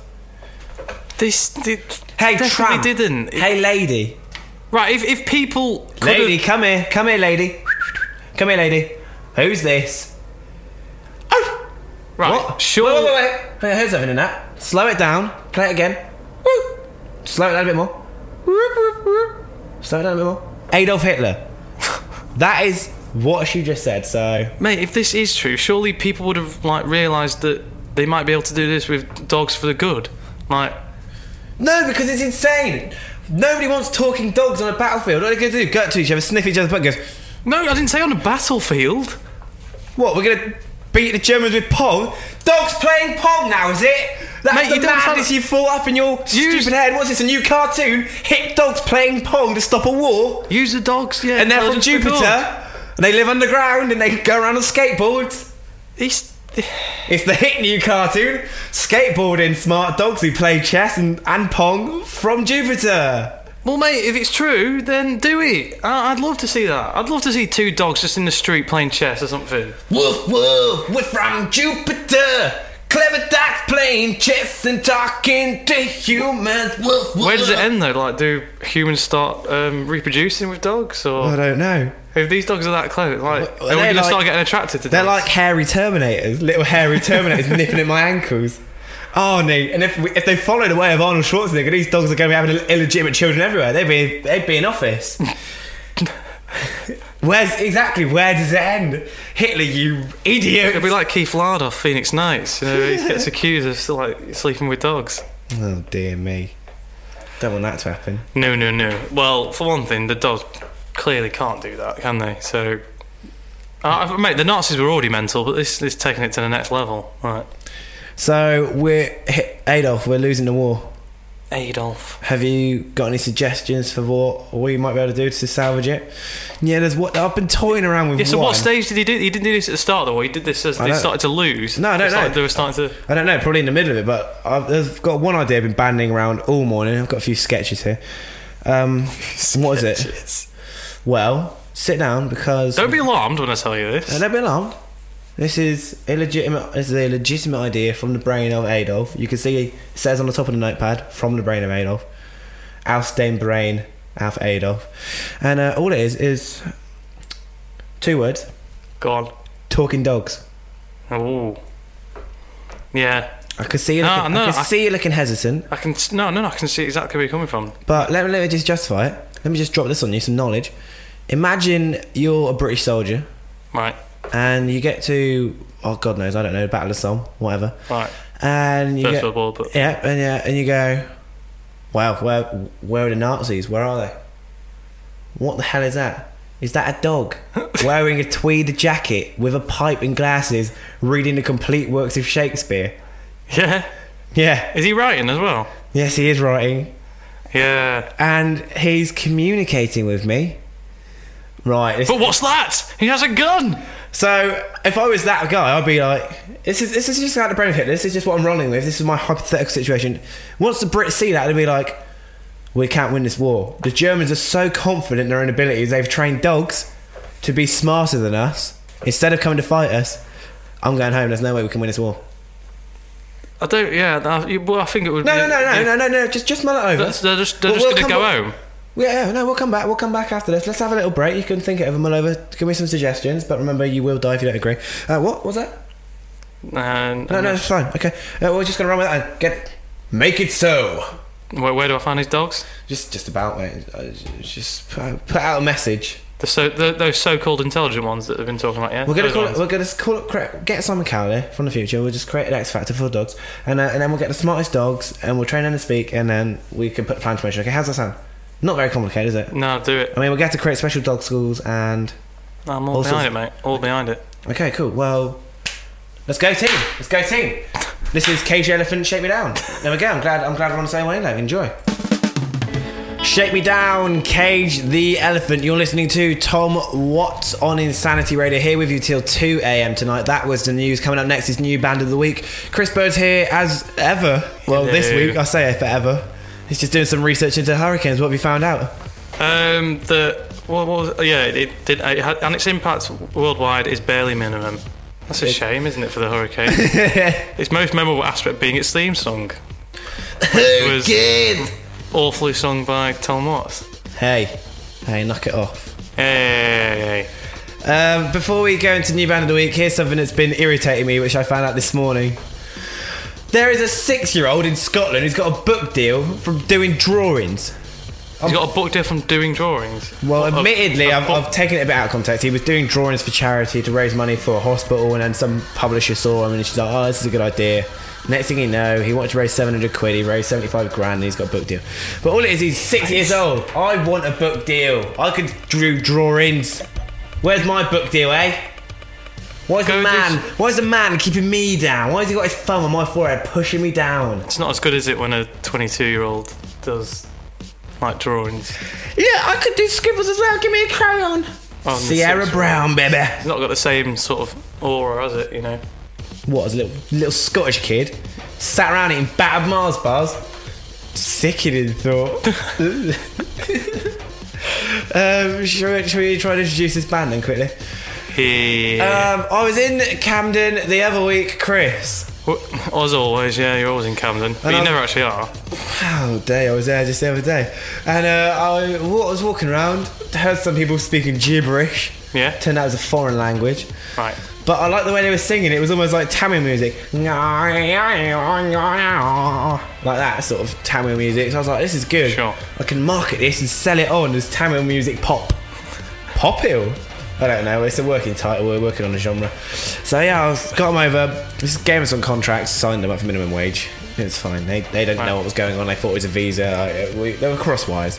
This did. Hey, definitely tramp. didn't. It- Hey, lady. Right. If if people could Lady, have- come here. Come here, lady. Come here, lady. Who's this? Oh. right. What? Sure. Wait, wait, wait, wait. I heard something in that. Slow it down. Play it again. Woo. Slow it down a bit more. Whoop, whoop, whoop. Slow it down a bit more. Adolf Hitler. That is what she just said, so... Mate, if this is true, surely people would have like realised that they might be able to do this with dogs for the good. Like, No, because it's insane. Nobody wants talking dogs on a battlefield. What are they going to do? Go to each other, sniff each other's butt and goes, no, I didn't say on a battlefield. what, we're going to beat the Germans with Pong? Dogs playing Pong now, is it? That's Mate, the you don't madness sound- you thought up in your Use- stupid head. What's this, a new cartoon? Hit dogs playing Pong to stop a war? Use the dogs, yeah. And they're from intelligence for Jupiter, good. and they live underground, and they go around on skateboards. He's, It's the hit new cartoon. Skateboarding smart dogs who play chess and, and Pong from Jupiter. well, mate, if it's true, then do it. I- I'd love to see that. I'd love to see two dogs just in the street playing chess or something. Woof woof, we're from Jupiter. Clever dogs playing chess and talking to humans. Woof woof. Where does it end though? Like, do humans start um, reproducing with dogs, I or don't know. if these dogs are that clever, like, Well, are we they're going to like- start getting attracted to They're dogs? like hairy Terminators, little hairy Terminators nipping at my ankles. Oh, Nate, and if we, if they follow the way of Arnold Schwarzenegger, these dogs are going to be having illegitimate children everywhere. They'd be they'd be in office. Where's exactly where does it end? Hitler, you idiot! It'd be like Keith Lard off Phoenix Nights. You know, he gets accused of still, like sleeping with dogs. Oh dear me! Don't want that to happen. No, no, no. Well, for one thing, the dogs clearly can't do that, can they? So, uh, mate, the Nazis were already mental, but this is taking it to the next level, right? So we're Adolf. We're losing the war. Adolf. Have you got any suggestions for what we might be able to do to salvage it? Yeah, there's what I've been toying around with. Yeah, so one. what stage did he do? He didn't do this at the start of the war. He did this as I they don't- started to lose. No, I don't It's like know. They were starting to. I don't know, probably in the middle of it, but I've, I've got one idea I've been banding around all morning. I've got a few sketches here. Um, what is it? Well, sit down because... Don't be alarmed when I tell you this. Uh, don't be alarmed. This is illegitimate. This is a legitimate idea from the brain of Adolf. You can see it says on the top of the notepad, from the brain of Adolf. Aus dem Brain auf Adolf. And uh, all it is is two words. Go on. Talking dogs. Oh. Yeah. I can see you. No, Looking, no, I can I- see you looking hesitant. I can. No, no, no. I can see exactly where you're coming from. But let me, let me just justify it. Let me just drop this on you, some knowledge. Imagine you're a British soldier Right. and you get to, oh God knows, I don't know, Battle of Somme, whatever. Right. And you First get, World War, but yeah, and yeah, and you go, wow, where where are the Nazis? Where are they? What the hell is that? Is that a dog wearing a tweed jacket with a pipe and glasses, reading the complete works of Shakespeare? yeah. Yeah. Is he writing as well? Yes, he is writing. Yeah. And he's communicating with me. Right. This, But what's that? He has a gun. so if I was that guy, I'd be like, this is this is just like the brain of Hitler. This is just what I'm rolling with. This is my hypothetical situation. Once the Brits see that, they'll be like, we can't win this war. The Germans are so confident in their own abilities, they've trained dogs to be smarter than us. Instead of coming to fight us, I'm going home. There's no way we can win this war. I don't. Yeah. I, you- well, I think it would. No, be, no, no, no, yeah. no, no, no. Just just mull it over. That's- They're just. They're Well, just we'll going to come go back- home. Yeah, yeah, no, we'll come back. We'll come back after this. Let's have a little break. You can think it over, mull over. Give me some suggestions, but remember, you will die if you don't agree. Uh, what was that? And No, no, it's fine. Okay, uh, we're just gonna run with that and get it. Make it so. Where, where do I find his dogs? Just, just about, mate. Uh, Just put out, put out a message. The so the, those so-called intelligent ones that they've been talking about. Yeah. We're gonna Those call it. ones. We're gonna call it. cre- Get Simon Cowley from the future. We'll just create an X Factor for dogs, and uh, and then we'll get the smartest dogs, and we'll train them to speak, and then we can put plan to motion. Okay, how's that sound? Not very complicated, is it? No, do it. I mean, we'll get to create special dog schools, and I'm all all behind sorts- it, mate. All behind it. okay, cool. Well, let's go team. Let's go team. This is Cage the Elephant. Shake Me Down. There we go. I'm glad. I'm glad we're on the same wavelength. Enjoy. Shake Me Down, Cage the Elephant. You're listening to Tom Watts on Insanity Radio, here with you till two a.m. tonight. That was the news. Coming up next is new band of the week. Chris Bird's here as ever. Well, this Hello. week, I say it forever. He's just doing some research into hurricanes. What have you found out? Um, the what, what was? Yeah, it did. It had, and its impact worldwide is barely minimum. That's a shame, isn't it, for the hurricane? Its most memorable aspect being its theme song, which was Good. awfully sung by Tom Watts. Hey, hey, knock it off. Hey, Um, before we go into new band of the week, here's something that's been irritating me, which I found out this morning. There is a six-year-old in Scotland who's got a book deal from doing drawings. he's got a book deal from doing drawings. Well, Of- admittedly, of I've, book- I've taken it a bit out of context. He was doing drawings for charity to raise money for a hospital, and then some publisher saw him and she's like, oh, this is a good idea. Next thing you know, he wanted to raise seven hundred quid, he raised seventy-five grand, and he's got a book deal. But all it is, he's six years old. I want a book deal. I could do drawings. Where's my book deal, eh? Why is Go the do man? s- Why is the man keeping me down? Why has he got his thumb on my forehead, pushing me down? It's not as good as it when a twenty-two-year-old does like drawings. Yeah, I could do scribbles as well. Give me a crayon. Oh, Sierra six- Brown, baby. It's not got the same sort of aura, has it? You know. What, as a little little Scottish kid, sat around eating battered Mars bars. Sickening thought. um, shall we, shall we try to introduce this band then quickly? Yeah. Um, I was in Camden the other week, Chris. Well, as always, yeah, you're always in Camden, but And you I'm- never actually are. Oh, day, I was there just the other day. And uh, I wa- was walking around, heard some people speaking gibberish. Yeah. Turned out it was a foreign language. Right. But I like the way they were singing. It was almost like Tamil music. Like that sort of Tamil music. So I was like, this is good. Sure. I can market this and sell it on as Tamil music pop. Pop it all. I don't know. It's a working title. We're working on a genre. So yeah, I was, got them over. This gave us on contracts, signed them up for minimum wage. It's fine. They they don't know what was going on. They thought it was a visa. I, we, they were crosswise.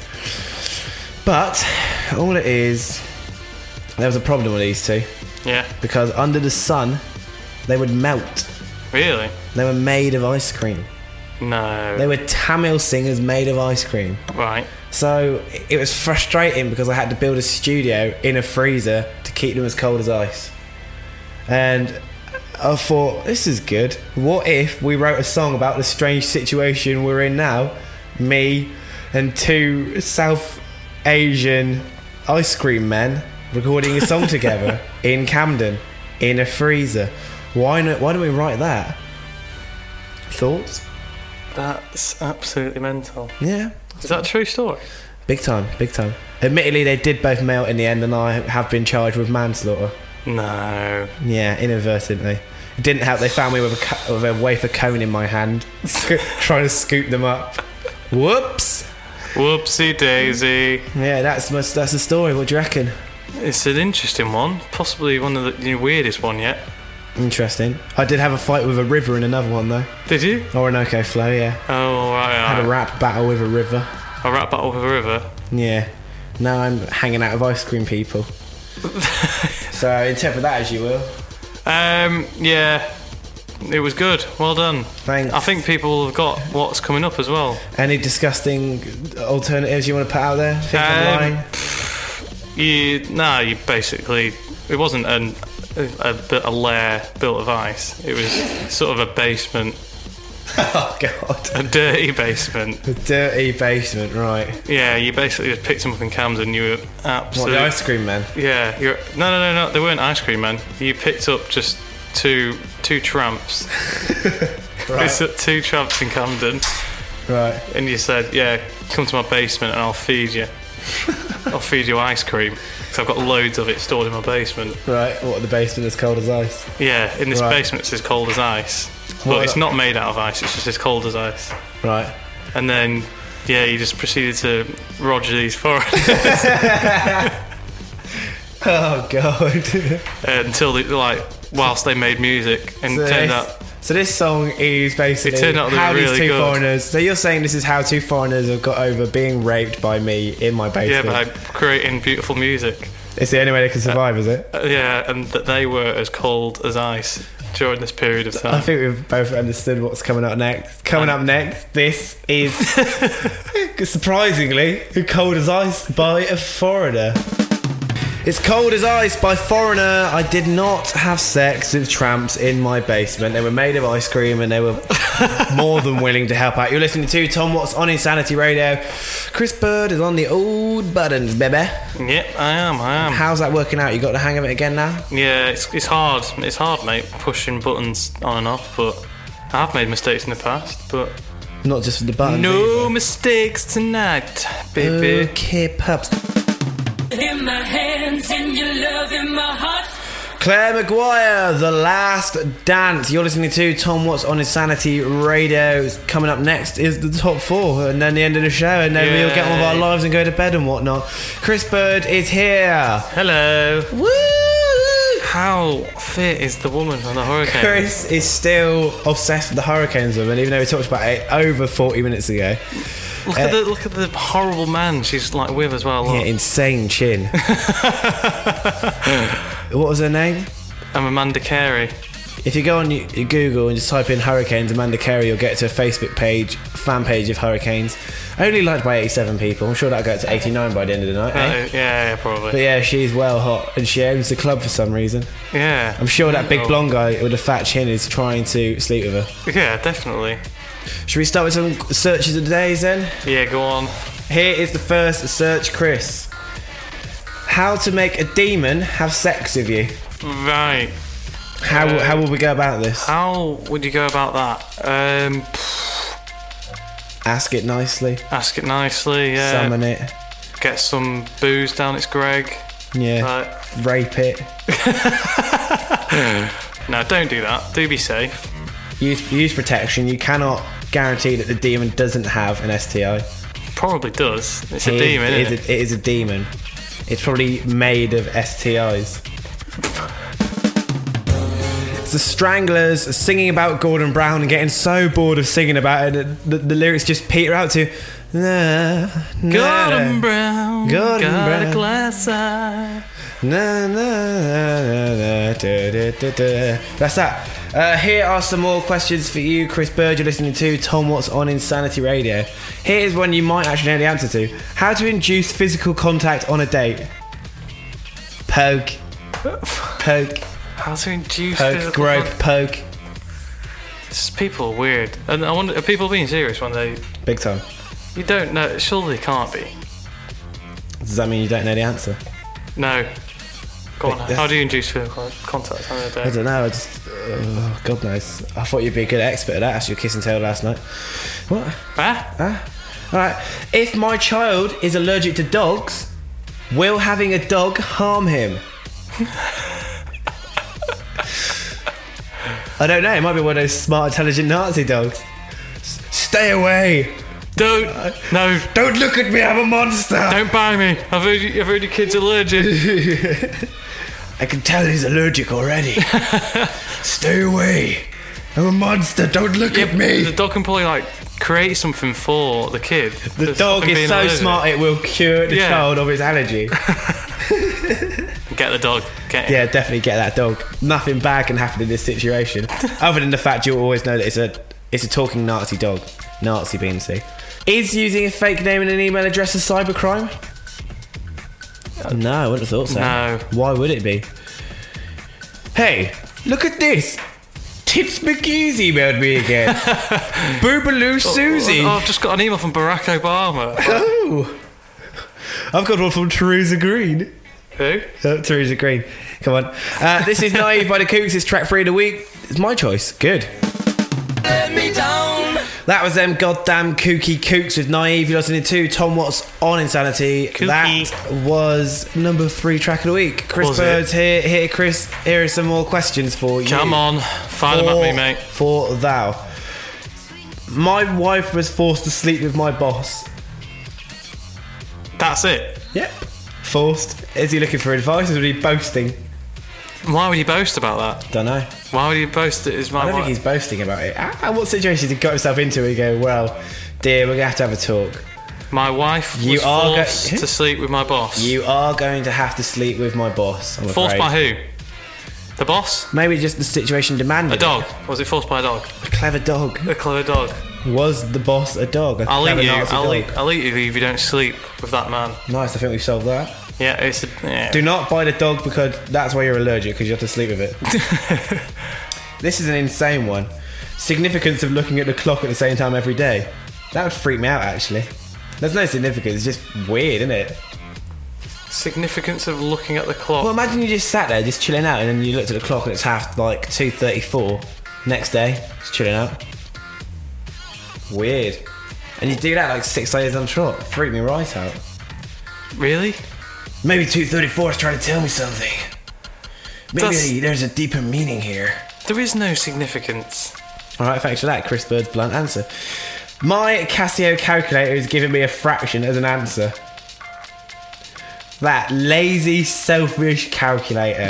But all it is, there was a problem with these two Yeah. because under the sun, they would melt. Really? They were made of ice cream. No. They were Tamil singers made of ice cream. Right. So it was frustrating because I had to build a studio in a freezer to keep them as cold as ice. And I thought, this is good. What if we wrote a song about the strange situation we're in now? Me and two South Asian ice cream men recording a song together in Camden in a freezer. Why not? Why don't we write that? Thoughts? That's absolutely mental. Yeah. Is that a true story? Big time, big time. Admittedly, they did both melt in the end, and I have been charged with manslaughter. No. Yeah, inadvertently. It didn't help. They found me with a, co- with a wafer cone in my hand, sco- trying to scoop them up. Whoops. Whoopsie daisy. Yeah, that's my, that's the story. What do you reckon? It's an interesting one. Possibly one of the, the weirdest one yet. Interesting. I did have a fight with a river in another one though. Did you? Orinoco flow, yeah. Oh, right. I had a right. rap battle with a river. A rap battle with a river. Yeah. Now I'm hanging out with ice cream people. So interpret that as you will. Um, yeah. It was good. Well done. Thanks. I think people have got what's coming up as well. Any disgusting alternatives you want to put out there? Think Um, online? You, nah, you basically, it wasn't an, a, a, a lair built of ice. It was sort of a basement, Oh god. a dirty basement. The dirty basement, right. Yeah, you basically just picked them up in Camden. You were What, absolutely. the ice cream man? Yeah, you're no, no, no, no. They weren't ice cream, man. You picked up just two two tramps. Right. Picked up two tramps in Camden, Right. and you said, "Yeah, come to my basement and I'll feed you. I'll feed you ice cream because I've got loads of it stored in my basement." Right. What, the basement is cold as ice? Yeah, in this Right. basement it's as cold as ice, but What- it's not made out of ice. It's just as cold as ice. Right. And then, yeah, you just proceeded to roger these foreigners Oh god. until they, like, whilst they made music, and So it turned this- out. So this song is basically It turned out they were how these really two good. foreigners. So you're saying this is how two foreigners have got over being raped by me in my Yeah, basement? by creating beautiful music. It's the only way they can survive, is it? Uh, yeah, and that they were as cold as ice during this period of I time. think we've both understood what's coming up next. Coming up next, this is surprisingly cold as ice by a foreigner. It's Cold as Ice by Foreigner. I did not have sex with tramps in my basement. They were made of ice cream and they were more than willing to help out. You're listening to Tom Watts on Insanity Radio. Chris Bird is on the old buttons, baby. Yep, I am, I am. How's that working out? You got the hang of it again now? Yeah, it's, it's hard. It's hard, mate, pushing buttons on and off, but I have made mistakes in the past, but Not just with the buttons. no mistakes tonight, baby. Okay, pups. In my hands and your love in my heart. Claire Maguire, The Last Dance. You're listening to Tom Watts on Insanity Radio. Coming up next is the top four, and then the end of the show, and then we'll get on with our Yay. lives and go to bed and whatnot. Chris Bird is here. Hello. Woo! How fit is the woman from the hurricane? Chris is still obsessed with the Hurricanes woman, even though we talked about it over forty minutes ago. Look at the look at the horrible man she's like with as well. Yeah, Look. insane chin. What was her name? I'm Amanda Carey. If you go on y- Google and just type in Hurricanes Amanda Carey, you'll get to a Facebook page, fan page of Hurricanes. Only liked by eighty-seven people. I'm sure that'll go to eighty-nine by the end of the night. Uh, Eh? yeah, yeah, probably. But yeah, she's well hot, and she owns the club for some reason. yeah. I'm sure that big Oh. blonde guy with a fat chin is trying to sleep with her. Yeah, definitely. Should we start with some searches of the days then? Yeah, go on. Here is the first search, Chris. How to make a demon have sex with you. Right. How Uh, how will we go about this? How would you go about that? Um, Ask it nicely. ask it nicely. Yeah. Summon it. Get some booze down its Greg. Yeah. Right. Rape it. No, don't do that. Do be safe. Use, use protection. You cannot guarantee that the demon doesn't have an S T I. Probably does. It's a It is- demon, it isn't is it? a, it is a demon. It's probably made of S T Is. It's the Stranglers singing about Gordon Brown and getting so bored of singing about it that the, the lyrics just peter out to nah, nah, Gordon Brown, Gordon got Brown. a glass eye. Na, na, na, na, da, da, da, da. That's that. Uh, here are some more questions for you, Chris Bird. You're listening to Tom Watts on Insanity Radio. Here's one you might actually know the answer to. How to induce physical contact on a date? Poke. Poke. How to induce Poke. physical Grope. con- Poke. It's- People are weird. And I wonder, are people being serious when they... Big time. You don't know... Surely they can't be. Does that mean you don't know the answer? No. Go on. Wait, How do you induce physical contact on a I date? don't know. I just... Oh, God knows. I thought you'd be a good expert at that after your kiss and tell last night. What? Ah? Ah. Alright. If my child is allergic to dogs, will having a dog harm him? I don't know. It might be one of those smart, intelligent Nazi dogs. S- Stay away. Don't... No. Don't look at me. I'm a monster. Don't bang me. I've heard, you- I've heard your kid's allergic. I can tell he's allergic already. Stay away. I'm a monster. Don't look at me. The dog can probably, like, create something for the kid. The that's dog fucking is being so allergic. smart it will cure the Yeah. child of his allergy. Get the dog. Get him. Yeah, definitely get that dog. Nothing bad can happen in this situation, other than the fact you'll always know that it's a it's a talking Nazi dog. Nazi Beansy. Is using a fake name and an email address a cybercrime? No, I wouldn't have thought so. No. Why would it be? Hey, look at this. Tits McGee's emailed me again. Boobaloo Susie. Oh, I've just got an email from Barack Obama. Oh. I've got one from Theresa Green. Who? Uh, Theresa Green. Come on. Uh, this is Naive by the Kooks. It's track three of the week. It's my choice. Good. Let me down. That was them goddamn kooky Kooks with Naive. You're listening to Tom Watts on Insanity. Kooky. That was number three track of the week. Chris Was Bird's it? here. Here, Chris. Here are some more questions for you. Come on. Fire them at me, mate. For thou. My wife was forced to sleep with my boss. That's it. Yep. Forced. Is he looking for advice or is he boasting? Why would you boast about that? Don't know. Why would you boast it is my I don't wife? think he's boasting about it. Ah, what situation has he got himself into where you go, well, dear, we're going to have to have a talk. My wife You was are go- forced to sleep with my boss. You are going to have to sleep with my boss, I'm Forced afraid. by who? The boss? Maybe just the situation demanded A dog? it. Was it forced by a dog? A clever dog. A clever dog. Was the boss a dog? A I'll clever eat you. Nazi I'll dog? eat, I'll eat you if you don't sleep with that man. Nice, I think we've solved that. Yeah, it's a, yeah. Do not buy the dog because that's why you're allergic, because you have to sleep with it. This is an insane one. Significance of looking at the clock at the same time every day. That would freak me out, actually. There's no significance, it's just weird, isn't it? Significance of looking at the clock. Well, imagine you just sat there, just chilling out, and then you looked at the clock and it's half like two thirty-four. Next day, just chilling out. Weird. And you do that like six days on trot. Freak me right out. Really? Maybe two thirty-four is trying to tell me something. Maybe That's- there's a deeper meaning here. There is no significance. Alright, thanks for that, Chris Bird's blunt answer. My Casio calculator is giving me a fraction as an answer. That lazy, selfish calculator.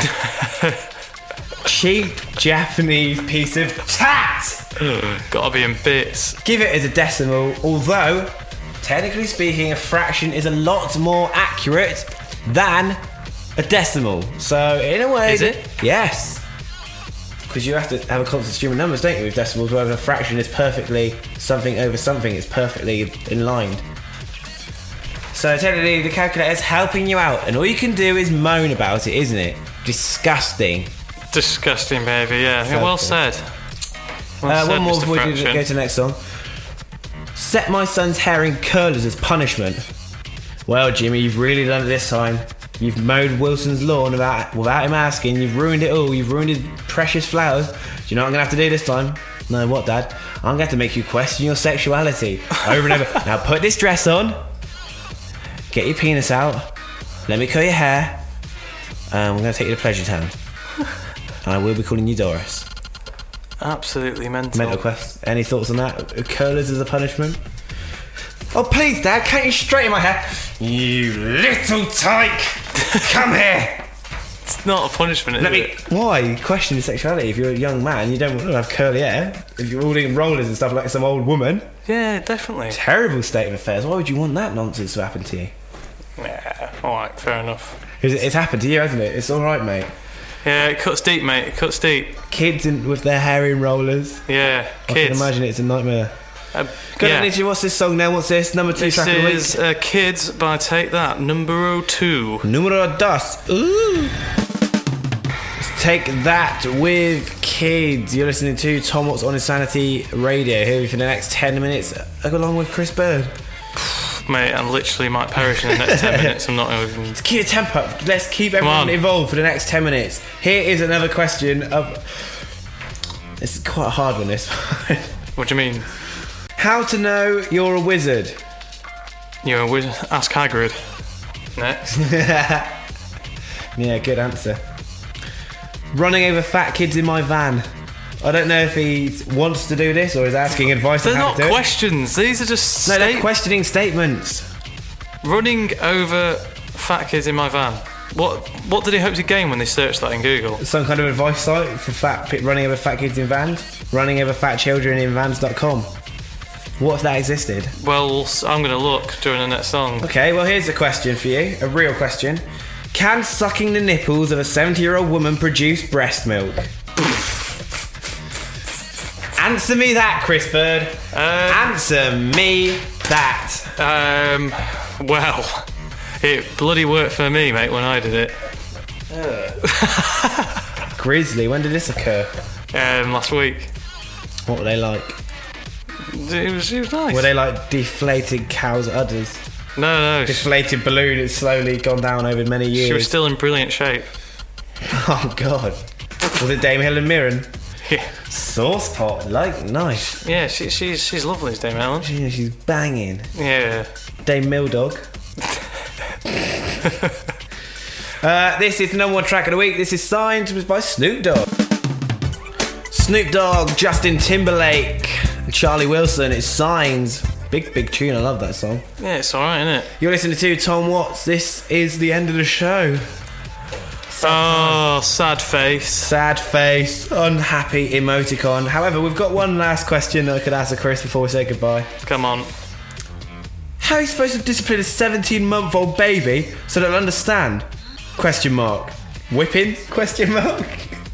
Cheap Japanese piece of tat! Gotta be in bits. Give it as a decimal, although, technically speaking, a fraction is a lot more accurate than a decimal. So, in a way... Is it? Yes. Because you have to have a constant stream of numbers, don't you, with decimals, whereas a fraction is perfectly something over something, it's perfectly in line. So technically the calculator's helping you out, and all you can do is moan about it, isn't it? Disgusting. Disgusting, baby, yeah. So well good. said. Well Uh, said, one more Mister before we do- Fraction. go to the next song. Set my son's hair in curlers as punishment. Well, Jimmy, you've really done it this time. You've mowed Wilson's lawn without, without him asking. You've ruined it all. You've ruined his precious flowers. Do you know what I'm going to have to do this time? No, what, Dad? I'm going to have to make you question your sexuality. Over and over. Now put this dress on. Get your penis out. Let me curl your hair. And we're going to take you to Pleasure Town. And I will be calling you Doris. Absolutely mental. Mental quest. Any thoughts on that? Curlers as a punishment? Oh, please, Dad, can't you straighten my hair? You little tyke! Come here. It's not a punishment, is Let me. it? Why question your sexuality? If you're a young man, you don't want to have curly hair. If you're all doing rollers and stuff like some old woman, Yeah, definitely. terrible state of affairs. Why would you want that nonsense to happen to you? Yeah, alright, fair enough. It's, it's happened to you, hasn't it? It's all right, mate. Yeah, it cuts deep, mate. It cuts deep. Kids in, with their hair in rollers. Yeah, I kids. can imagine it's a nightmare. Uh, Go yeah. on, Ninja, what's this song now? What's this? Number two This track of the week. is uh, Kids by Take That, number two. Numero dos. Ooh. Let's take that with Kids. You're listening to Tom Watts on Insanity Radio. Here for the next ten minutes, along with Chris Bird. Mate, I literally might perish in the next ten minutes. I'm not even. Let's keep the tempo up. Let's keep everyone on. involved for the next ten minutes. Here is another question of. It's quite a hard one, this one. What do you mean? How to know you're a wizard? You're a wizard. Ask Hagrid. Next. Yeah, good answer. Running over fat kids in my van. I don't know if he wants to do this or is asking advice They're on how not to do questions. These are just it. No, they're state- questioning statements. running over fat kids in my van. What What did he hope to gain when they searched that in Google? Some kind of advice site for fat pi- running over fat kids in vans. Running over fat children in vans dot com. What if that existed? Well, s- I'm going to look during the next song. Okay, well here's a question for you, a real question. Can sucking the nipples of a seventy-year-old woman produce breast milk? Answer me that, Chris Bird. Um, Answer me that. um, well, it bloody worked for me, mate, when I did it. Grizzly, when did this occur? Um, last week. What were they like? It was, it was nice. Were they like deflated cow's udders? No, no. She, Deflated balloon that's slowly gone down over many years. she was still in brilliant shape. Oh god. Was it Dame Helen Mirren? Yeah, Sauce pot, like nice. yeah she, she's she's lovely, is Dame Ellen. Yeah, she's banging. Yeah. Dame Mildog. uh, this is the number one track of the week. This is Signed by Snoop Dogg. Snoop Dogg, Justin Timberlake, and Charlie Wilson. It's Signs. Big, big tune. I love that song. Yeah, it's alright, isn't it? You're listening to Tom Watts. This is the end of the show. Oh, sad face. Sad face, unhappy emoticon. However, we've got one last question that I could ask Chris before we say goodbye. Come on. How are you supposed to discipline a seventeen-month-old baby so they'll understand? Question mark. Whipping? Question mark.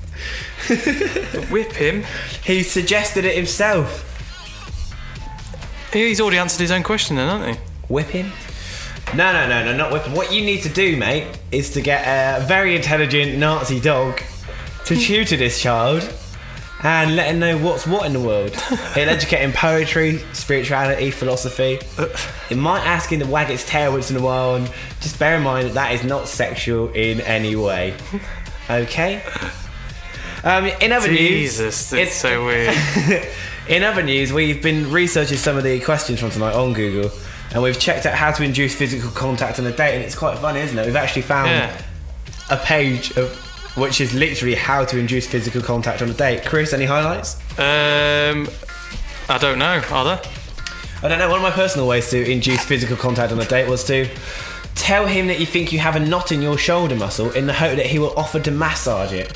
Whip him. He suggested it himself. He's already answered his own question then, hasn't he? Whipping? No, no, no, no, not whipping. What you need to do, mate, is to get a very intelligent Nazi dog to tutor this child and let him know what's what in the world. He'll educate him poetry, spirituality, philosophy. It might ask him to wag its tail once in a while, and just bear in mind that that is not sexual in any way. Okay? Um, in other Jesus, news... that's so weird. In other news, we've been researching some of the questions from tonight on Google, and we've checked out how to induce physical contact on a date, and it's quite funny, isn't it? We've actually found Yeah. a page of which is literally how to induce physical contact on a date. Chris, any highlights? Um, I don't know. Are there? I don't know. One of my personal ways to induce physical contact on a date was to tell him that you think you have a knot in your shoulder muscle in the hope that he will offer to massage it.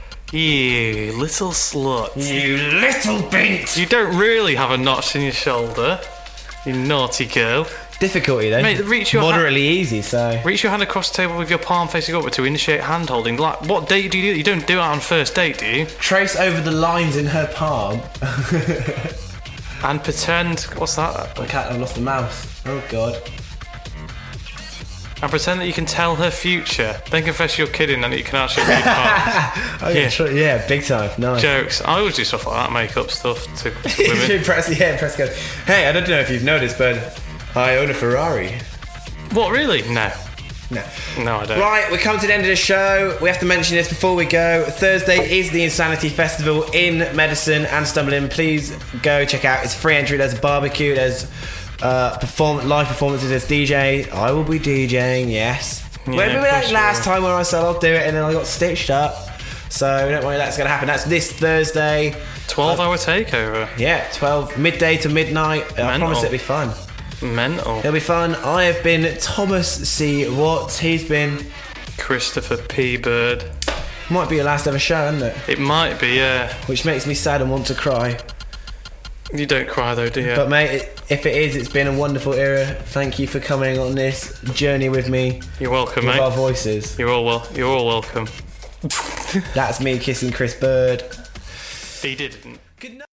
You little slut. You little bint! You don't really have a notch in your shoulder. You naughty girl. Difficulty though. Mate, reach your Moderately easy, so. Reach your hand across the table with your palm facing upward to initiate hand holding. Like, what date do you do? You don't do it on first date, do you? Trace over the lines in her palm. And pretend. What's that? I can't, I've lost the mouse. Oh god. And pretend that you can tell her future. Then confess you're kidding and that you can actually read parts. Oh, yeah. Tr- yeah, big time. Nice. Jokes. I always do stuff like that, make up stuff to, to You women. should press, yeah, press go. Hey, I don't know if you've noticed, but I own a Ferrari. What, really? No. No. No, I don't. Right, we come to the end of the show. We have to mention this before we go. Thursday is the Insanity Festival in Medicine and Stumbling. Please go check out. It's free entry. There's a barbecue. There's uh, perform- live performances. There's D J. I will be DJing, yes. Yeah, Well, maybe like for last sure. time where I said I'll do it and then I got stitched up. So don't worry, that's going to happen. That's this Thursday. twelve hour takeover. Yeah, twelve, midday to midnight. I Mental. promise it'll be fun. Mental. It'll be fun. I have been Thomas C. Watts. He's been Christopher P. Bird. Might be your last ever show, isn't it? It might be, yeah. Which makes me sad and want to cry. You don't cry though, do you? But mate, it, if it is, it's been a wonderful era. Thank you for coming on this journey with me. You're welcome, with mate. our voices. You're all well. You're all welcome. That's me kissing Chris Bird. He didn't. Good night.